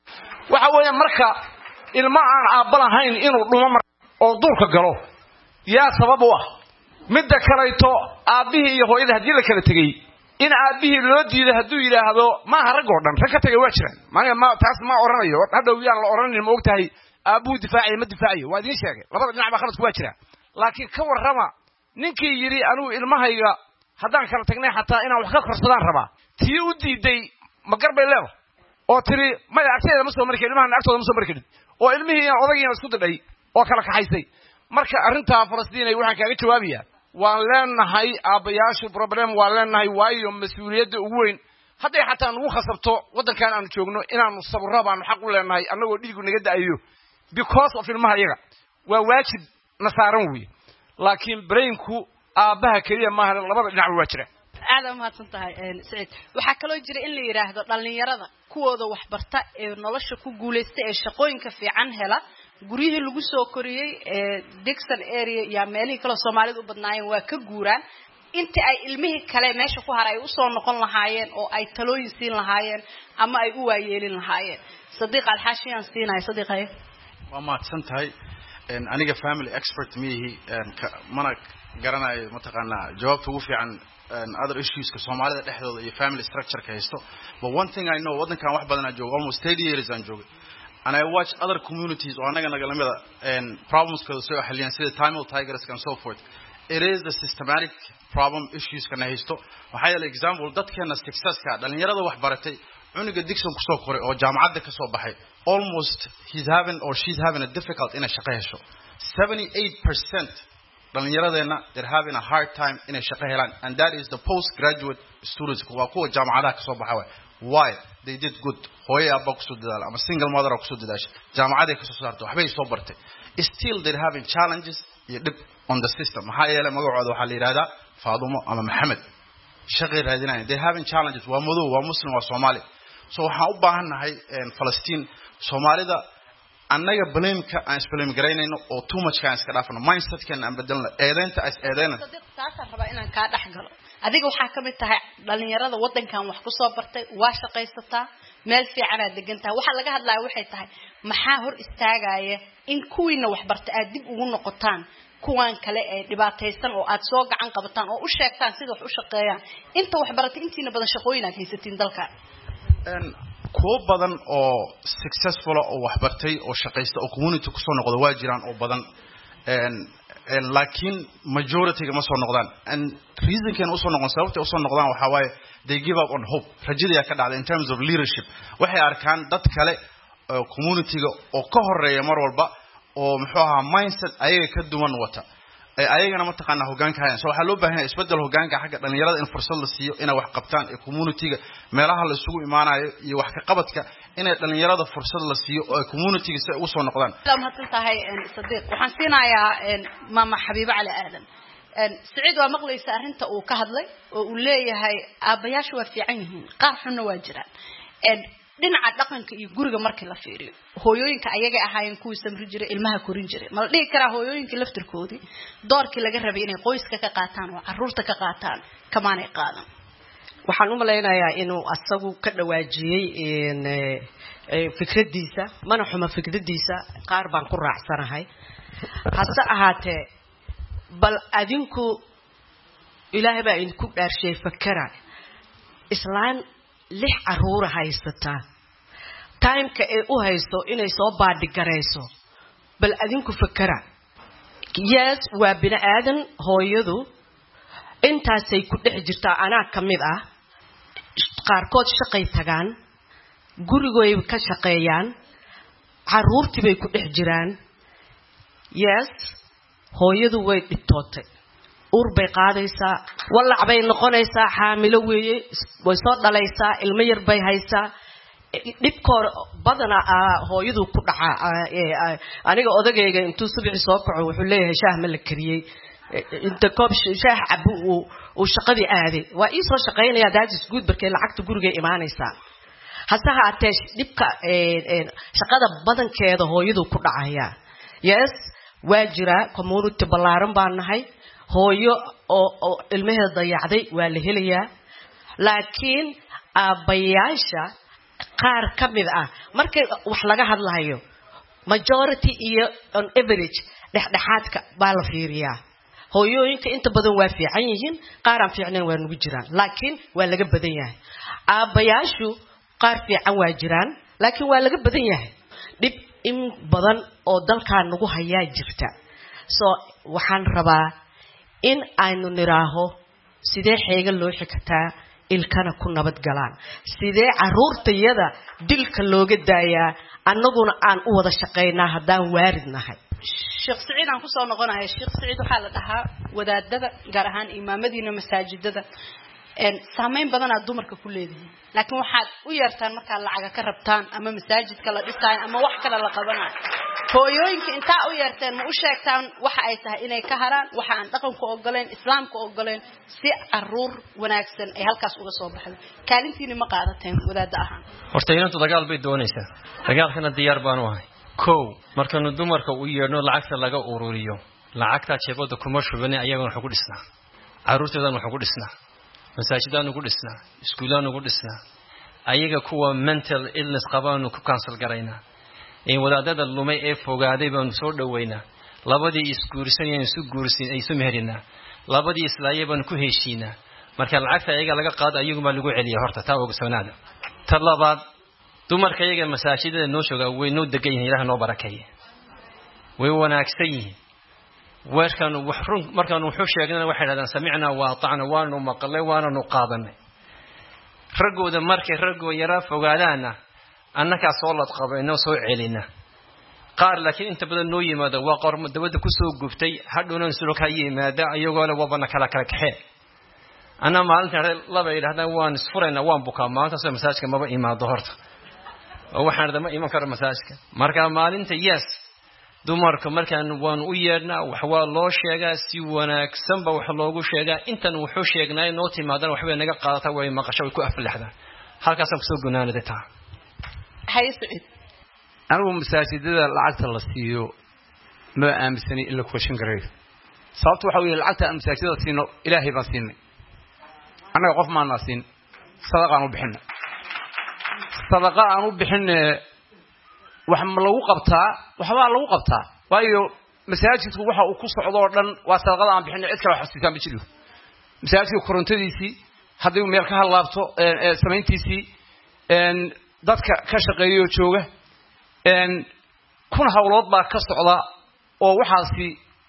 waxa weeye marka ilma aan aabba lahayn inuu dhumo oo duurka galo yaa sabab u ah midda kaleeto aabihii iyo hooyada hadii la kala tagay in aabihii loo diiday haduu yiraahdo ma rag oo dhan rag ka tagay waa jiraan maana ma taas ma oranayo hadda yaan la oranin ma ogtahay aabuu difaaciye ma difaaciye waa idin sheegay labada dhinac ba khalad ku jira laakiin ka warrama ninkii yiri anuu ilmahayga haddaan kala tagnay xataa inaan wax ka korsadaan rabaa tii u diiday ma garbay leedo oo tiri ma aragtayda ma soo markay ilmahan aragtooda ma soo markay oo ilmihii odagiina isku dadhay oo kala kaxaysay marka arinta Falastiin ay waxaan kaaga jawaabiyaa waan leenahay aabayaashu problem waan leenahay waayo mas'uuliyadda ugu weyn haday xataa nagu khasabto wadankan aan joogno inaanu sabro baan xaq u leenahay anagoo dhiigu naga daayo because of ilmaha iyaga waa waajib nasaaran weey laakiin brainku aabaha kaliya ma aha labada dhinac waa jira aad ma hadsan tahay Saciid waxa kale oo jira in la yiraahdo dhalinyarada kuwooda wax barta ee nolosha ku guuleystay ee shaqooyinka fiican hela guriyihii lagu soo koriyay ee Dixon area ya meelihii kale Soomaalidu u badnaayeen waa ka guuraan inta ay ilmihii kale meesha ku haray u soo noqon lahaayeen oo ay talooyin siin lahaayeen ama ay u waayeelin lahaayeen Sadiq Al-Hashiyan siinay Sadiqay waa maadsan tahay aniga family expert mihi mana garanayo mataqaana jawaabta ugu fiican other issues ka Soomaalida dhexdooda iyo family structure ka haysto but one thing I know wadankan wax badan aan joogo almost thirty years aan joogo and I watch other communities oo anaga naga lamida and problems ka soo xaliyaan sida Tamil Tigers and so forth it is the systematic problem issues ka haysto waxa yeelay example dadkeena success ka dhalinyarada wax baratay cunuga Dixon ku soo koray oo jaamacadda ka soo baxay almost he's having or she's having a difficult in a shaqo hesho seventy-eight percent dhalinyaradena they're having a hard time in a shaqo helaan and that is the postgraduate students kuwa kuwa jaamacadaha ka soo baxay why they did good hooyo abba ku soo dadaal ama single mother ku soo dadaashay jaamacada ka soo saarto waxbay soo bartay still they're having challenges iyo dip on the system maxaa yeelay magacooda waxa la yiraahdaa Faadumo ama Maxamed shaqo raadinayaan they're having challenges waa madow waa muslim waa Soomaali so waxaan u baahanahay in Palestine Soomaalida annaga baleemka aan isbaleem gareynayno oo too much ka iska dhaafno mindset kan aan bedelno eedeynta as eedeena taas raba inaan ka dhax galo adiga waxa kamid tahay dhalinyarada wadankan wax ku soo bartay waa shaqaysataa meel fiican aad degantaa waxa laga hadlayo waxay tahay maxaa hor istaagaya in kuwiina wax bartay aad dib ugu noqotaan kuwan kale ee dhibaataysan oo aad soo gacan qabataan oo u sheegtaan sida wax u shaqeeyaan inta wax baratay intiina badan shaqooyin aad haysatiin dalka kuwa badan oo successful oo wax bartay oo shaqaysta oo community ku soo noqdo waa jiraan oo badan laakiin majority-ga ma soo noqdaan and reason-kan u soo noqon sababta u soo noqdaan waxa waaye they give up on hope rajada ka dhacda in terms of leadership waxay arkaan dad kale community-ga oo ka horeeya mar walba oo muxuu ahaa mindset ayaga ka duwan wata ayagana ma taqaana hoggaanka hayaan soo waxa loo baahan yahay isbedel hoggaanka xagga dhalinyarada in fursad la siiyo inay wax qabtaan ee community-ga meelaha la isugu imaanayo iyo wax ka qabadka inay dhalinyarada fursad la siiyo oo community-ga si u soo noqdaan lama tahay Sadiq waxaan siinayaa maama Xabiiba Cali Aadan Saciid waa maqlaysa arinta uu ka hadlay oo uu leeyahay aabayaashu waa fiican yihiin qaar xunna waa jiraan dhinaca dhaqanka iyo guriga markii la fiiriyo hooyooyinka ayaga ahaayeen kuwii samri jiray ilmaha korin jiray ma la dhigi karaa hooyooyinka laftirkoodii doorkii laga rabay inay qoyska ka qaataan oo caruurta ka qaataan kamaanay qaadan waxaan u maleynayaa inuu asagu ka dhawaajiyay in fikradiisa mana xuma fikradiisa qaar baan ku raacsanahay hase ahaatee bal adinku ilaahay baa idinku dhaarshay fakara islaan lix caruur haysata time-ka ay u haysto inay soo baadhi gareyso bal adinku fakara yes waa bini aadan hooyadu intaasay ku dhex jirtaa anaa kamid ah qaarkood shaqay tagaan gurigooy ka shaqeeyaan caruurtii bay ku dhex jiraan yes hooyadu way dhibtootay uur bay qaadaysaa walac bay noqonaysaa xaamilo weeye way soo dhalaysaa ilmo yar bay haysaa dhibkoor badana hooyadu ku dhaca aniga odagayga intuu subaxii soo kaco wuxuu leeyahay shaah ma la kariyay inta koob shaah cabu uu shaqadii aaday waa ii soo shaqeynaya daadis guud barkay lacagta guriga imaanaysaa hase haatee dhibka shaqada badankeeda hooyadu ku dhacaya yes waa jira community ballaaran baan nahay hooyo oo ilmaheeda dayacday waa la helayaa laakiin aabayaasha qaar kamid ah markay wax laga hadlayo majority iyo on average dhexdhexaadka baa la fiiriyaa hooyooyinka inta badan waa fiican yihiin qaar aan fiicnayn waa nugu jiraan laakiin waa laga badan yahay aabayaashu qaar fiican waa jiraan laakiin waa laga badan yahay dib in badan oo dalka nagu hayaa jirta so waxaan rabaa in aynu niraaho sidee xeega loo xigtaa ilkana ku nabad galaan sidee caruurtayada dilka looga daayaa annaguna aan u wada shaqeynaa haddaan waarid nahay Sheekh Saciid aan ku soo noqonahay Sheekh Saciid waxa la dhahaa wadaadada gaar ahaan imaamadiina masaajidada een saameyn badan aad dumarka ku leedahay laakiin waxaad u yeertaan marka lacag ka rabtaan ama masaajidka la dhisay ama wax kale la qabanayo hooyooyinka inta u yeertaan ma u sheegtaan waxa ay tahay inay ka haraan waxa aan dhaqanka ogoleen islaamka ogoleen si caruur wanaagsan ay halkaas uga soo baxdo kaalintiina ma qaadateen wadaada ahaan horta inantu dagaal bay doonaysaa dagaalkana diyaar baan u ahay kow markaanu dumarka u yeerno lacagta laga ururiyo lacagta jeebada kuma shubane ayagana waxa ku dhisnaa caruurtoodan waxa ku dhisnaa masaajidaan ugu dhisnaa iskuulaan ugu dhisnaa ayaga kuwa mental illness qabaanu ku cancel garaynaa in wadaadada lumay ee fogaaday baan soo dhaweynaa labadii isguursanayeen isu guursin ay sumeerinaa labadii islaayay baan ku heshiinaa marka lacagta ayaga laga qaado ayagu ma lagu celiyo horta taa ugu soonaada talabaad dumarka ayaga masaajidada noo jooga way noo degan yihiin Ilaahay noo barakeeyo way wanaagsan yihiin weerkan waxrun markaan wuxuu sheegnaa waxay yiraahdaan samicna wa ata'na waanu maqlay waanu qaadanay ragooda markay ragoo yara fogaadaana annaka soo lad qabayno soo celina qaar laakiin inta badan noo yimaado waa qormo dabada ku soo guftay hadhowna soo ka yimaada ayagoo la wabana kala kala kaxee ana maalinta laba yiraahdaan waan isfurayna waan bukaa maanta soo masaajidka maba imaado horta oo waxaan dama iman karo masaajidka marka maalinta yes dumarka markaan waan u yeernaa wax waa loo sheegaa si wanaagsan ba wax loogu sheegaa intan wuxuu sheegnaa inoo timaadana waxba naga qaadata way maqasho way ku aflaxdaan halkaas aan ku soo gunaanada taa hay Saciid anigu masaajidada lacagta la siiyo ma aaminsani illa ku shin gareey sababtu waxa weeye lacagta masaajidada siino Ilaahay baan siinay anaga qof ma naasin sadaqa aan u bixinay sadaqa aan u bixinay wax ma lagu qabtaa waxba lagu qabtaa waayo masaajidku waxa uu ku socdo dhan waa sadaqada aan bixinay cid kale wax xasiisan ma jiro masaajidku korontadiisii hadii uu meel ka halaabto ee sameyntiisii een dadka ka shaqeeyo jooga een kun hawlood baa ka socda oo waxaasi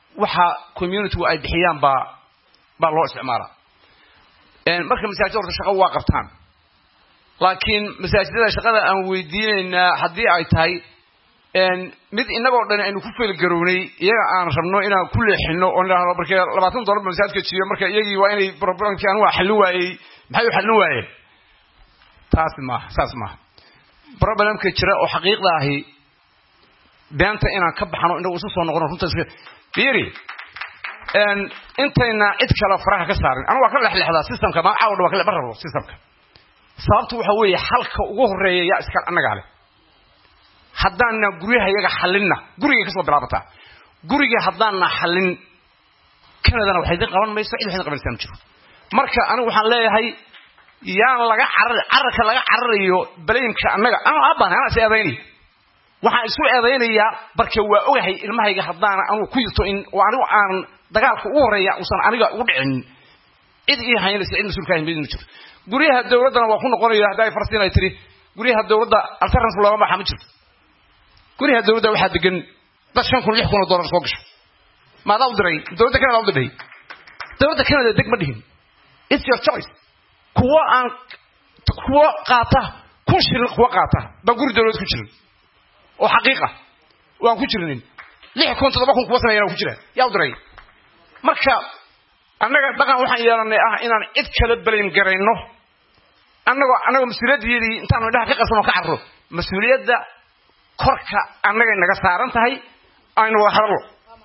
waxa community ay bixiyaan ba ba loo isticmaalaa een marka masaajidda horta shaqo waa qabtaan laakiin masaajidda shaqada aan weydiinayna hadii ay tahay een mid inagoo dhan aynu ku feel garownay iyaga aan rabno inaan ku leexino oo ilaahdo markay labaatan dollar masaajidka jiyo marka iyagii waa inay problemkan waa xal waayay maxay u xal waayay taas ma saas ma problemka jira oo xaqiiqda ahi beenta inaan ka baxano inuu isu soo noqono runta iska fiiri een intayna cid kale faraha ka saarin anigu waa ka leexleexdaa systemka ma caawdo waa kala barro systemka sababtu waxa weeye halka ugu horeeya yaa iska anaga leh haddaana guriyaha iyaga xalinna guriga ka soo bilaabata guriga haddaana xalin kanadana waxay qaban mayso cid waxay qabanaysaa ma jiro marka anigu waxaan leeyahay yaan laga carar cararka laga cararayo baleemka anaga aan aabaan ana seedaynay waxaan isu eedaynayaa barka waa ogahay ilmahayga haddaana anu ku yito in oo anigu aan dagaalka ugu horeeya uusan aniga ugu dhicin cid ii haynaysa cid mas'uulka ah ma jiro guriyaha dawladana waa ku noqonaya haday farsiin ay tiri guriyaha dawladda alternative looga baxaa ma jiro guriyaha dawladda waxa degan dad shan kun lix kun oo dollar soo gasho ma daw diray dawladda kana daw diray dawladda kana deg ma dhihin it's your choice kuwa aan kuwa qaata ku shir kuwa qaata ba guri dawlad ku jirin oo xaqiiqa waan ku jirnin lix kun todoba kun kuwa sameeyay ku jira yaa diray marka annaga dhaqan waxaan yeelanay ah inaan cid kala baleyn gareyno annaga annaga mas'uuliyadii intaan indhaha ka qarsano ka carro mas'uuliyadda korka annaga inaga saaran tahay aynu wada hadlo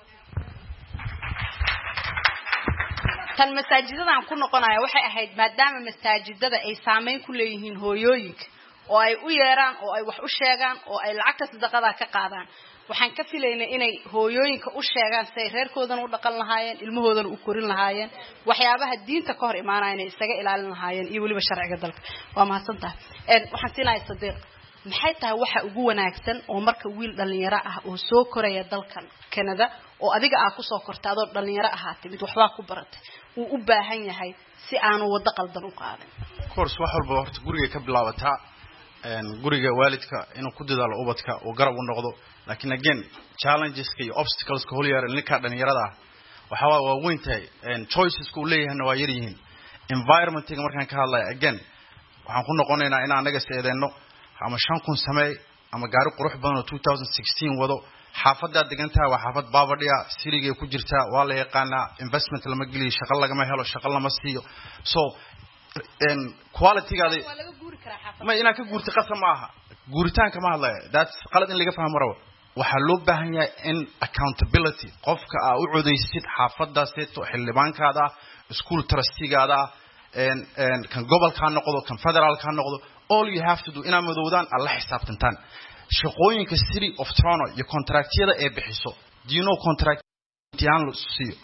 tan masaajidada ku noqonaya waxay ahayd maadaama masaajidada ay saameyn ku leeyihiin hooyooyinka oo ay u yeeraan oo ay wax u sheegaan oo ay lacagta sadaqada ka qaadaan waxaan ka filaynaa inay hooyooyinka u sheegaan say reerkoodan u dhaqan lahaayeen ilmahoodan u korin lahaayeen waxyaabaha diinta ka hor imaanaya inay isaga ilaalin lahaayeen iyo waliba sharciga dalka waa mahadsantahay een waxaan siinayaa Sadiq maxay tahay waxa ugu wanaagsan oo marka wiil dhalinyaro ah oo soo koraya dalkan Canada oo adiga ah ku soo kortaado dhalinyaro ahaatay mid waxba ku baratay uu u baahan yahay si aanu wada qaldan u qaadin course wax walba horta guriga ka bilaabataa een guriga waalidka inuu ku dadaalo ubadka oo garab u noqdo laakiin again challenges iyo obstacles ka holiyaar ninka dhalinyarada waxa waa weyn tahay een choices ku leeyahay waa yar yihiin environment-ga markaan ka hadlayo again waxaan ku noqonaynaa in anaga seedeeno ama shan kun sameey ama gaari qurux badan oo twenty sixteen wado xaafada degantaa waa xaafad baabadhiya siriga ku jirta waa la yaqaanaa investment lama geliyo shaqo laga ma helo shaqo lama siiyo so in quality gaadi waa laga guuri karaa xaafada ma ina ka guurti qasam maaha guuritaanka ma hadlaya that's qalad in laga fahmo rabo waxa loo baahan yahay in accountability qofka aa u codeysid xaafadaas ee xildhibaankaada school trusteegaada en en kan gobolka noqdo kan federal ka noqdo all you have to do ina madowdaan alla xisaabtantaan shaqooyinka city of Toronto iyo contractyada ee bixiso do you know contract tiyan lusiyo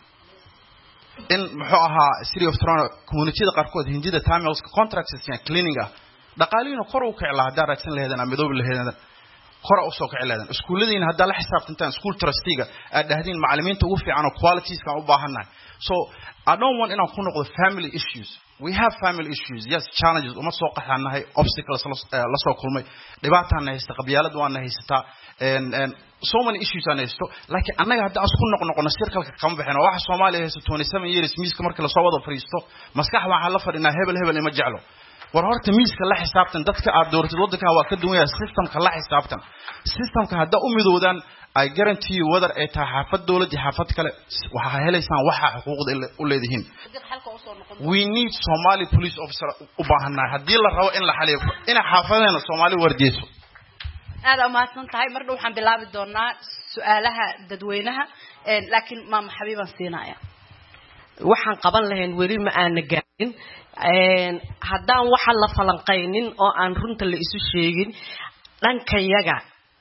in muxuu ahaa city of Toronto communityada qaarkood hindida Tamils contracts iyo cleaning ah dhaqaalihiina kor u kicila hadaa raadsan lahaydaan madoob lahaydaan kor u soo kicilaadaan iskuuladiina hadaa la xisaabtantaan school trusteega aad dhahdeen macallimiinta ugu fiican oo qualities ka u baahanahay so I don't want in ku noqdo family issues we have family issues yes challenges uma soo qaxanahay obstacles la soo kulmay dhibaatana haysta qabyaalad waana haysata and and so many issues aan haysto laakiin anaga hadda asku noqonoqono circle-ka kama bixino waxa Soomaaliya haysto twenty-seven years miiska markii la soo wada fariisto maskax waxa la fadhinaa hebel hebel ima jeclo war horta miiska la xisaabtan dadka aad doortid wadanka waa ka duwan yahay systemka la xisaabtan systemka hadda u midoodaan I guarantee you whether ay tahay xaafad dawlad iyo xaafad kale waxa helaysaan waxa xuquuqda u leedahiin we need Somali police officer u baahanaa hadii la rabo in la xaliyo in xaafadeena Somali wardiiso aad amaadsan tahay mar dhow waxaan bilaabi doonaa su'aalaha dadweynaha ee laakiin maama xabiiban siinaya waxaan qaban lahayn weli ma aan gaarin een hadaan waxa la falanqeynin oo aan runta la isu sheegin dhankayaga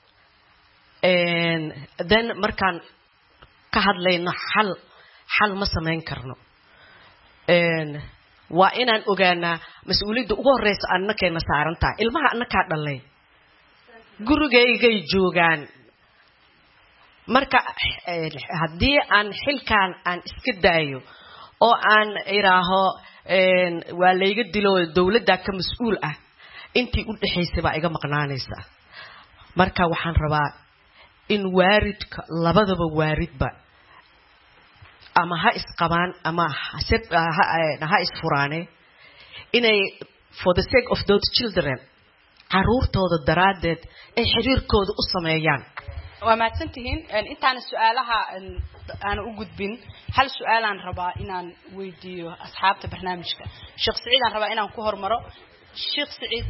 een dan markaan ka hadlayno xal xal ma sameyn karno een waa inaan ogaanaa mas'uuliyadda ugu horeysa annakeena saaran tahay ilmaha annaka dhalay gurigaygay joogaan marka haddii aan xilkaan aan iska daayo oo aan iraaho een waa layga dilo dawladda ka mas'uul ah intii u dhaxaysay baa iga maqnaanaysa marka waxaan rabaa in waaridka labadaba waaridba ama ha isqabaan ama ha isfuraane inay for the sake of those children caruurtooda daraadeed ay xiriirkooda u sameeyaan. waa mahadsantihiin intaan su'aalaha aan u gudbin hal su'aalaan rabaa inaan weydiiyo asxaabta barnaamijka. Sheekh Saciid aan rabaa inaan ku hormaro. Sheekh Saciid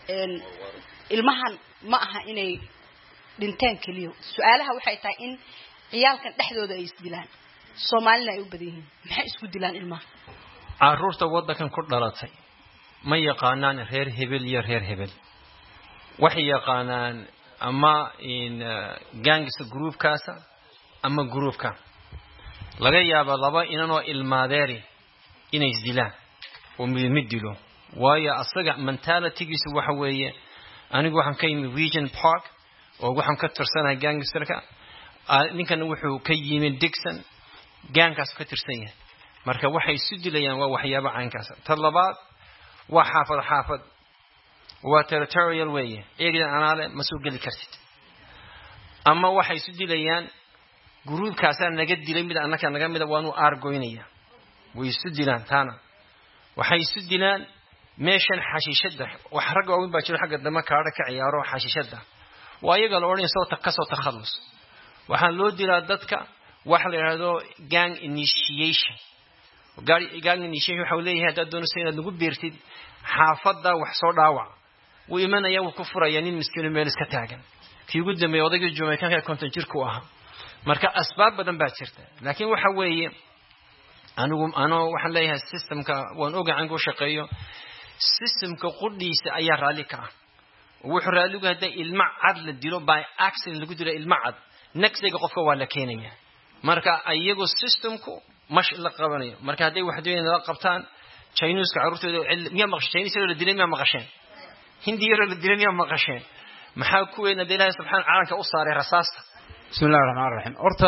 ilmahan ma aha inay dhintaan kaliya. Su'aalaha waxay tahay in ciyaalkan dhexdooda ay isdilaan. Soomaalina ay u badan yihiin. Maxay isku dilaan ilmaha? caruurta wadankan ku dhalatay ma yaqaanaan reer hebel iyo reer hebel. waxay yaqaanaan ama in gangsta group kaasa ama groupka laga yaabo laba inanoo ilmaadeeri inay isdilaan oo mid dilo waayo asaga mentalitygiisu waxa weeye anigu waxaan ka yimid Regent Park oo waxaan ka tirsanahay gangsterka ninkan wuxuu ka yimid Dixon gangkaas ka tirsan yahay marka waxay isu dilayaan waa waxyaabo caynkaas. talabaad waa xaafad xaafad waa territorial way eegna anaale ma soo gali kartid ama waxay isu dilayaan groupkaas naga dilay mid annaka naga mid waanu argoynaya way isu dilaan taana waxay isu dilaan meeshan xashiishada wax rag oo baa jiro xagga dama kaara ka ciyaaro xashiishada waa iyaga la oranayso soo takasoo takhallus waxaan loo dilaa dadka wax la yiraahdo gang initiation gang initiation waxa uu leeyahay dad doonaysa inaad ugu beertid xaafada wax soo dhaawac wuu imanaya wuu ku furaya nin miskiin meel iska taagan kii ugu dambeeyay odayga Jamaicanka konton jirku ahaa marka asbaab badan baa jirta laakiin waxa weeye anigu ano waxaan leeyahay systemka waan ogaan ku shaqeeyo systemka qudhiisa ayaa raali ka ah wuxuu raali uga haday ilma cad la dilo by accident lagu dilo ilma cad nextga qofka waa la keenaya marka ayagu systemku mash la qabanayo marka haday wax doonayaan la qabtaan Chinese ka caruurtooda miya maqashay Chinese la dilay miya maqasheen Hindi la dilay miya maqasheen maxaa ku weyn Ilaahay subxaanahu caalamka u saaray rasaasta. Bismillahir Rahmaanir Rahiim. Horta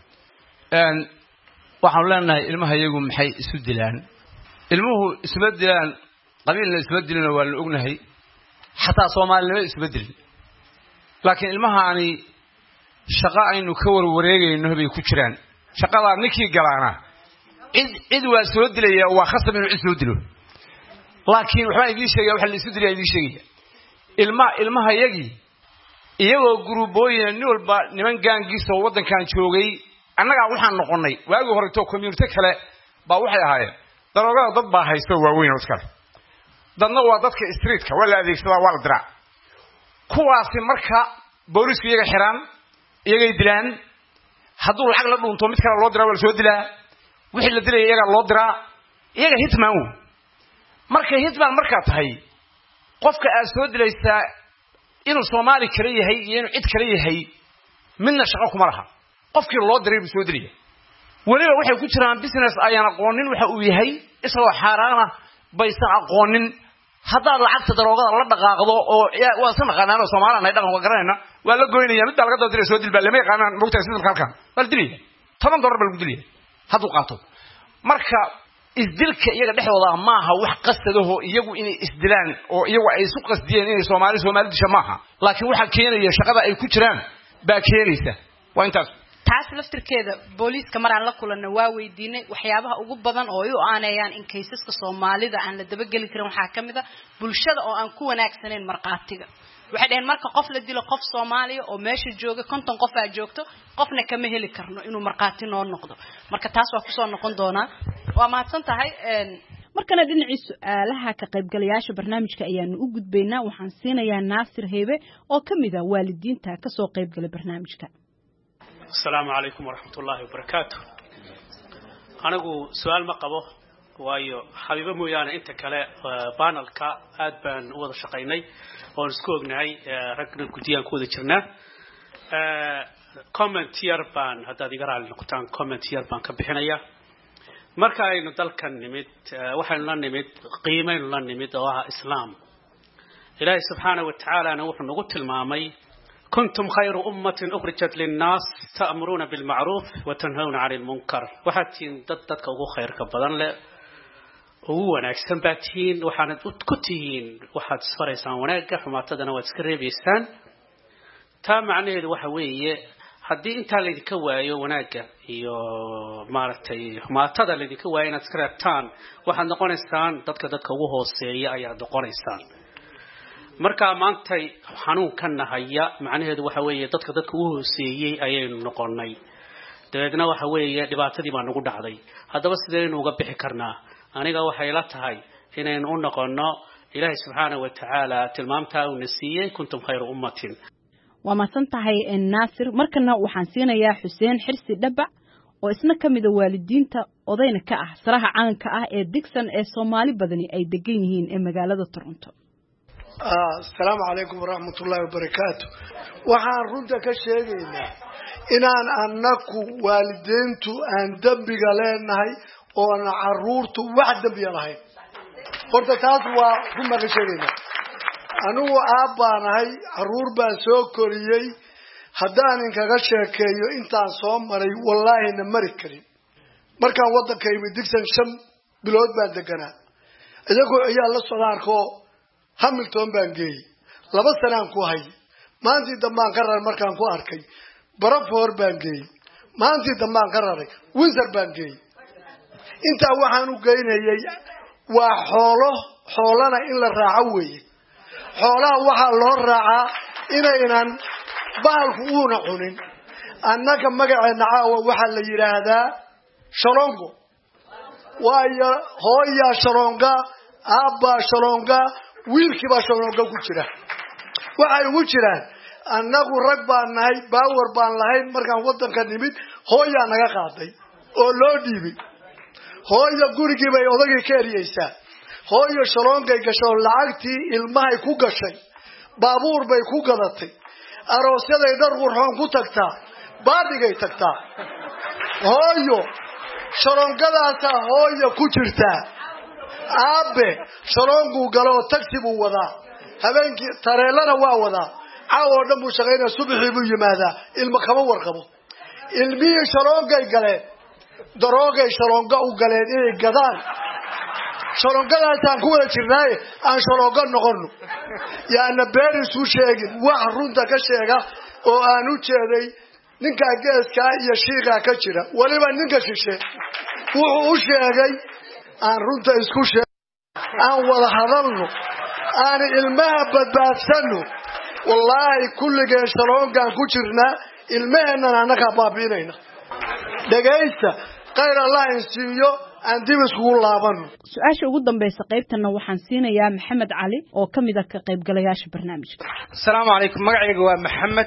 een waxaan leenahay ilmaha iyagu maxay isu dilaan ilmuhu isma dilaan qabiilna isma dilaan waa la ognahay xataa Soomaalina isma dilaan laakiin ilmaha ani shaqa aynu ka warwareegayno bay ku jiraan shaqada ninkii galaana cid cid waa soo dilaya waa khasab inuu isoo dilo laakiin waxa ay sheegay waxa la isu dilay ay sheegay ilma ilmaha iyagii iyagoo gruubooyin nin walba niman gaangiisa wadankan joogay annaga waxaan noqonay waagi hore to community kale baa waxay ahaayeen daroogada dad baa haysto waaweyn oo iskale dadna waa dadka streetka wala adeegsada waa la diraa kuwaasi marka booliisku iyaga xiraan iyaga dilaan hadduu lacag la dhunto mid kale loo diraa wala soo dilaa wixii la dilay iyaga loo diraa iyaga hitman marka hitman marka tahay qofka aad soo dilaysa inuu Soomaali kale yahay iyo inuu cid kale yahay midna shaqo kuma laha qofkii loo diray buu soo dilay waliba waxay ku jiraan business ayaan aqoonin waxa uu yahay isagoo xaraana baysan aqoonin hadda lacagta daroogada la dhaqaaqdo oo waa san qanaano Soomaaliya ay dhaqan garanayna waa la gooynaya mid laga diray soo dilba lama yaqaan mugtaa sidoo halkan wal dilay toban dollar bal dilay haduu qaato marka isdilka iyaga dhexdooda ma aha wax qasadaho iyagu inay isdilaan oo iyagu ay isu qasdiyeen inay Soomaali Soomaali disha maaha laakiin waxa keenaya shaqada ay ku jiraan baa keenaysa waa intaas taas laftirkeeda booliiska maraan la kulanna waa weydiinay waxyaabaha ugu badan oo ay u aanayaan in kaysaska Soomaalida aan la daba gali karin waxa kamid ah bulshada oo aan ku wanaagsaneyn marqaatiga waxay dhaheen marka qof la dilo qof Soomaali oo meesha jooga konton qof aa joogto qofna kama heli karno inuu marqaati noo noqdo marka taas waa ku soo noqon doona waa mahadsan tahay een markana dhinacii su'aalaha ka qaybgalayaasha barnaamijka ayaanu u gudbaynaa waxaan siinayaa Naasir Heebe oo kamid ah waalidiinta ka soo qaybgalay barnaamijka. السلام عليكم ورحمة الله وبركاته. أنا أقول سؤال ما قبه وايو حبيبة مويانا أنت كلا بانل كا أدبان وضع شقيني ونسكوغ نهاي ركن كتيان كود جرنا كومنت يربان هذا ديقرا النقطان كومنت يربان كبحنايا مركا إنه دل كان نمت وحن لن نمت قيمين لن نمت وها إسلام إلهي سبحانه وتعالى أنا وحن نقول المامي كنتم خير أمة أخرجت للناس تأمرون بالمعروف وتنهون عن المنكر وحتين ضدك أو خير كبدان لا هو ناكسن باتين وحنا كتين وحد صريسان وناجح وما تدنا وتسكري بيستان تام معناه وحوية haddii intaa laydinka waayo wanaagga iyo maaragtay maatada laydinka waayo inaad iska reebtaan waxaad noqonaysaan dadka dadka ugu hooseeya ayaad noqonaysaan marka maanta xanuunkan haya macnaheedu waxa weeye dadka dadka ugu hooseeyay ayaynu noqonay dabeedna waxa weeye dhibaatadii baa nagu dhacday haddaba sideen uga bixi karnaa aniga waxay la tahay inaynu u noqono ilaahay subxaanahu wa tacaala tilmaamta uu nasiiyay kuntum khayra ummatin waa masan tahay naasir markana waxaan siinayaa xuseen xirsi dhabac oo isna kamid ah waalidiinta odayna ka ah saraha caanka ah ee Dixon ee Soomaali badani ay degan yihiin ee magaalada Toronto السلام عليكم ورحمة الله وبركاته waxaan runta ka sheegaynaa inaan annaku waalidiintu aan dambiga leenahay oo aan caruurtu wax dambiga lahayn horta taas waa kuma ka sheegaynaa anigu aabbaanahay caruur baan soo koriyay haddaan inkaga sheekeeyo intaan soo maray wallaahi na mari karin markaan waddanka imid Dixon shan bilood baan deganaa iyagoo ayaa la socdaarko Hamilton baan geeyay laba sanaan ku hay maantii dambaan ka raray markaan ku arkay Bradford baan geeyay maantii dambaan ka raray Windsor baan geeyay inta waxaan u geynayay waa xoolo xoolana in la raaco weeye xoolaha waxa loo raacaa inaynan baalku uuna cunin annaka magaceena caawa waxa la yiraahdaa shalongo waayo hooya shalonga aabba shalonga wiilkii baa shalonga ku jira waxay ugu jiraan annagu rag baan nahay baawar baan lahayn markaan waddanka nimid hooya naga qaaday oo loo dhiibay hooya gurigii bay odagii ka eriyaysaa hooyo shalongay gashay lacagtii ilmahay ku gashay baabuur bay ku gadatay aroosyada dhar qurxoon ku tagtaa baadigay tagtaa hooyo shalongadaas hooyo ku jirtaa aabe shalongu galo taxi buu wadaa habeenkii tareelana waa wadaa caawo dhan buu shaqeynaa subaxii buu yimaadaa ilma kama warqabo ilmihii shalongay galeen daroogay shalonga u galeen inay gadaan shalongadaasaan ku wada jirnaaye aan shalonga noqono yaana been isu sheegin wax runta ka sheega oo aan u jeeday ninka geeska iyo shiiqa ka jira waliba ninka shishe wuxuu u sheegay aan runta isku sheeg aan wada hadalno aan ilmaha badbaadsano wallaahi kulligeen shalongaan ku jirnaa ilmaheenana annaga baabiinayna dhagaysta khayr allah insiiyo aan dib iskugu laabano su-aasha ugu dambaysa qaybtana waxaan siinayaa maxamed cali oo ka mid ah ka qaybgalayaasha barnaamijka asalaamu calaykum magacayga waa maxamed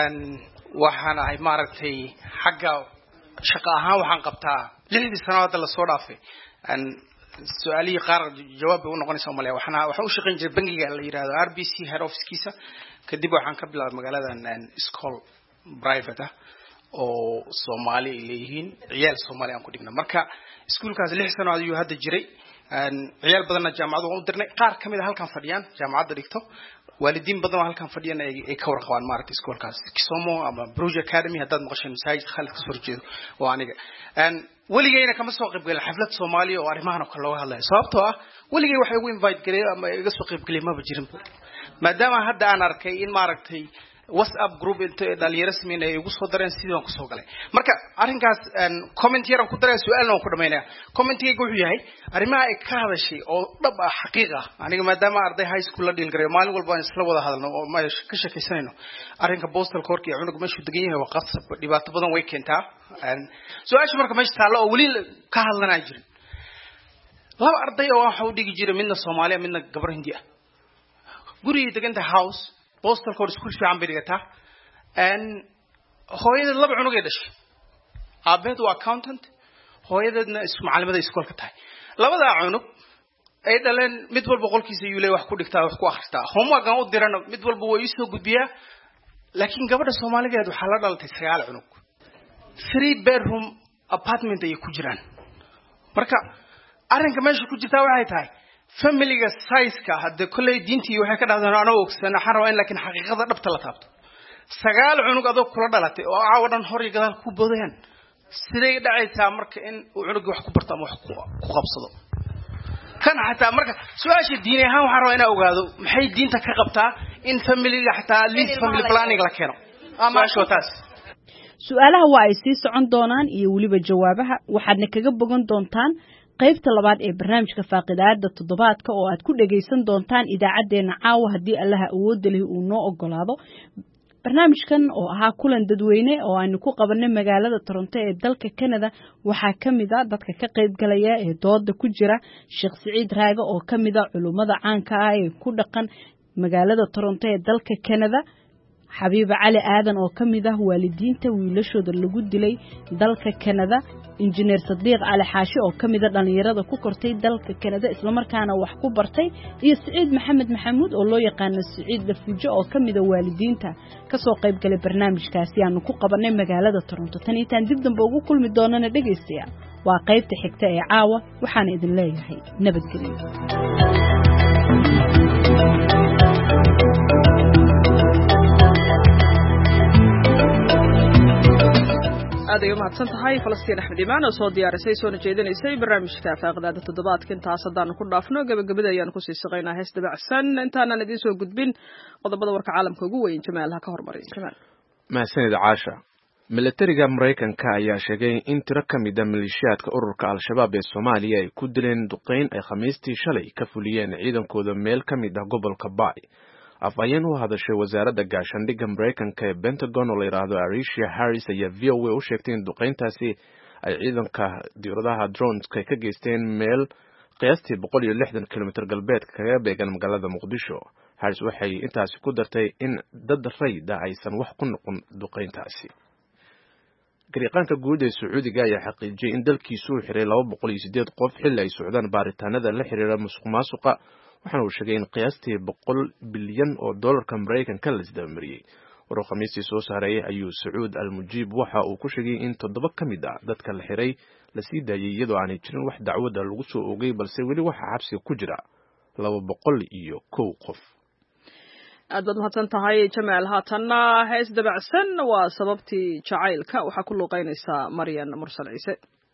waxaan ahay maaragtay xagga shaqo ahaan waxaan qabtaa lixdii sano hadda lasoo dhaafay su-aalihii qaar jawaab bay u noqonaysa umaleya waxaan waxaan u shaqayn jiray bangiga la yidhaahdo R B C head officekiisa kadib waxaan ka bilaabay magaaladan school private ah oo Soomaali ay leeyihiin ciyaal Soomaali aan ku dhigna marka iskuulkaas lix sano ayuu hadda jiray ciyaal badanna jaamacadu u dirnay qaar kamid ah halkan fadhiyaan jaamacadda dhigto waalidiin badan oo halkan fadhiyaan ay ka warqabaan maaragtay iskuulkaas Kisomo ama Bruge Academy haddaad maqashay masaajid Khalid ka soo jeedo oo aniga waligayna kama soo qayb galay xaflad Soomaali oo arrimahan oo kale looga hadlayo sababtoo ah waligay waxay ugu invite gareeyay ama iga soo qayb galay ma jirin maadaama hadda aan arkay in maaragtay WhatsApp group inta dhalinyaro sameeyay ugu soo dareen sidoo ku soo galay marka arrinkaas comment yar ku daray su'aal aan ku dhameynaa commentiga wuxuu yahay arrimaha ay ka hadashay oo dhab ah xaqiiqa aniga maadaama arday high school la dhil garay maalin walba aan isla wada hadalno oo ma ka shaqaysanayno arrinka postal court iyo cunug meeshu degan yahay waa qasab dhibaato badan way keentaa su'aasha marka meesha taalo oo wali ka hadlanaa jirin laba arday oo waxa uu dhigi jiray midna Soomaaliya midna gabar Hindi ah guriga deganta house postal court school fiican bay dhigataa and hooyada laba cunug ay dhashay aabeed waa accountant hooyadana isku macallimada iskoolka tahay labada cunug ay dhaleen mid walba qolkiisa uu leeyahay wax ku dhigtaa wax ku akhristaa homework aan u dirana mid walba way soo gudbiyaa laakiin gabadha Soomaaliyeed waxa la dhalatay sagaal cunug three bedroom apartment ay ku jiraan marka arrinka meesha ku jirta waxay tahay familiga size-ka hadda kulay diintii waxay ka dhacdaan anoo ogsan xarwa in laakiin xaqiiqada dhabta la taabto sagaal cunug adoo kula dhalatay oo caawadan hor iyo gadaal ku boodayaan sidee dhacaysaa marka in uu cunug wax ku barto ama wax ku qabsado kan xataa marka su'aasha diin ahaan waxaan rabaa inaan ogaado maxay diinta ka qabtaa in familiga xataa least family planning la keeno ama shootaas su-aalaha waa ay sii socon doonaan iyo weliba jawaabaha waxaadna kaga bogan doontaan qaybta labaad ee barnaamijka faaqidaada toddobaadka oo aad ku dhagaysan doontaan idaacadeena caawa haddii allaha awoodda leh uu noo ogolaado. barnaamijkan oo ahaa kulan dadweyne oo aynu ku qabanay magaalada Toronto ee dalka Canada waxaa kamid ah dadka ka qayb galaya ee dooda ku jira Sheekh Siciid Raaga oo kamid ah culimada caanka ah ee ku dhaqan magaalada Toronto ee dalka Canada, Xabiib Cali Aadan oo kamid ah waalidiinta wiilashooda lagu dilay dalka Canada, Injineer Sadiiq Cali Xaashi oo kamid ah dhalinyarada ku kortay dalka Canada isla markaana wax ku bartay, iyo Siciid Maxamed Maxamuud oo loo yaqaan Siciid Dafujo oo kamid ah waalidiinta ka soo qayb galay barnaamijkaasi aanu ku qabanay magaalada Toronto. Tan intaan dib dambe ugu kulmi doonana dhageystayaal waa qaybta xigta ee caawa waxaan idin leeyahay nabadgelyo. aad ay u mahadsan tahay Falastiin Axmed Imaan oo soo diyaarisay soo jeedinaysay barnaamijka faaqidaada toddobaadka. intaas haddaan ku dhaafno gabagabada ayaan ku sii shaqeynaa hees dabacsan intaanan idin soo gudbin qodobada warka caalamka ugu weyn. Jamaal ha ka hormarin. Jamaal mahadsanid Caasha. militariga Mareykanka ayaa sheegay in tiro ka mid ah maleeshiyaadka ururka Al-Shabaab ee Soomaaliya ay ku dileen duqeyn ay Khamiistii shalay ka fuliyeen ciidankooda meel ka mid ah gobolka Bay. afhayeen u hadashay wasaaradda gaashaandhigga Mareykanka ee Pentagon oo la yiraahdo Arisha Harris ayaa V O A u sheegtay in duqeyntaasi ay ciidanka diyaaradaha drones ka ka geysteen meel qiyaastii boqol iyo lixdan kilomitir galbeedka kaga beegan magaalada Muqdisho. Harris waxay intaasi ku dartay in dad rayid ah aysan wax ku noqon duqeyntaasi. Gariiqaanka guud ee Sacuudiga ayaa xaqiijiyay in dalkiisu uu xiray laba boqol iyo siddeed qof xilli ay socdaan baaritaanada la xiriira musuqmaasuqa, waxaana uu sheegay in qiyaastii boqol bilyan oo dollarka Mareykanka la isdaamariyay. War Khamiistii soo saaray ayuu Sacuud Al-Mujib waxa uu ku sheegay in toddoba ka mid ah dadka la xiray la sii daayay iyadoo aanay jirin wax dacwad lagu soo oogay, balse weli waxa xabsi ku jira laba boqol iyo kow qof. aad baad mahadsan tahay Jamaal. haatanna hees dabacsan waa sababtii jacaylka waxaa ku luuqeynaysaa Maryan Mursal Ciise.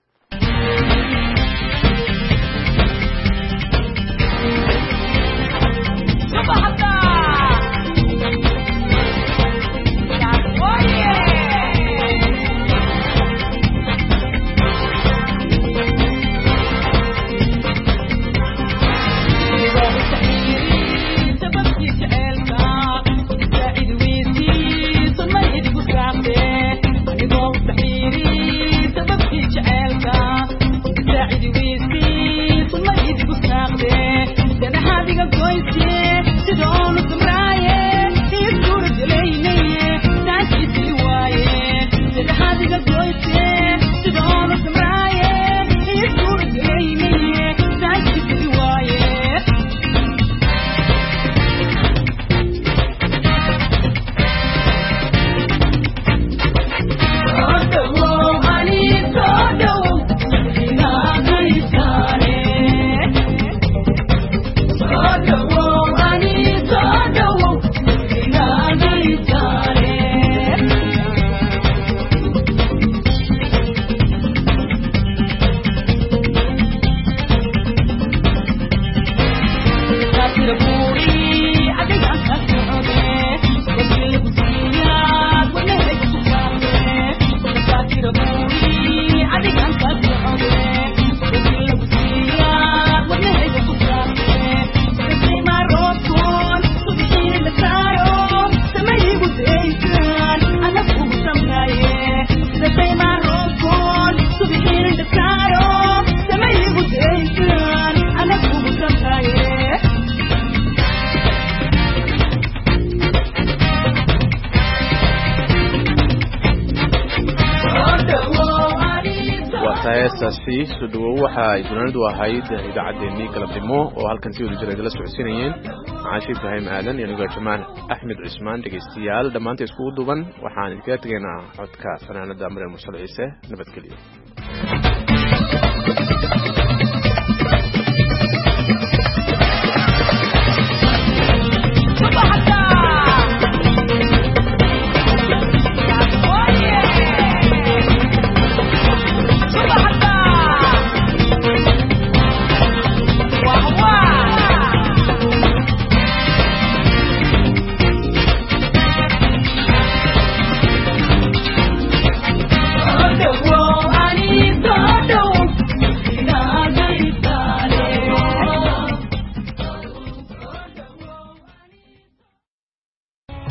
heestaasi soo dhawow waxa ay sunanadu ahayd idaacaddeenii galabnimo oo halkan si wada jira idila socodsiinayeen Caashif Fahim Aadan iyo aniga Jamaal Axmed Cismaan. dhegeystayaal dhammaanteen iskugu duuban waxaan idinkaga tegaynaa codka fanaanada Maryan Mursal Ciise. nabadgelyo.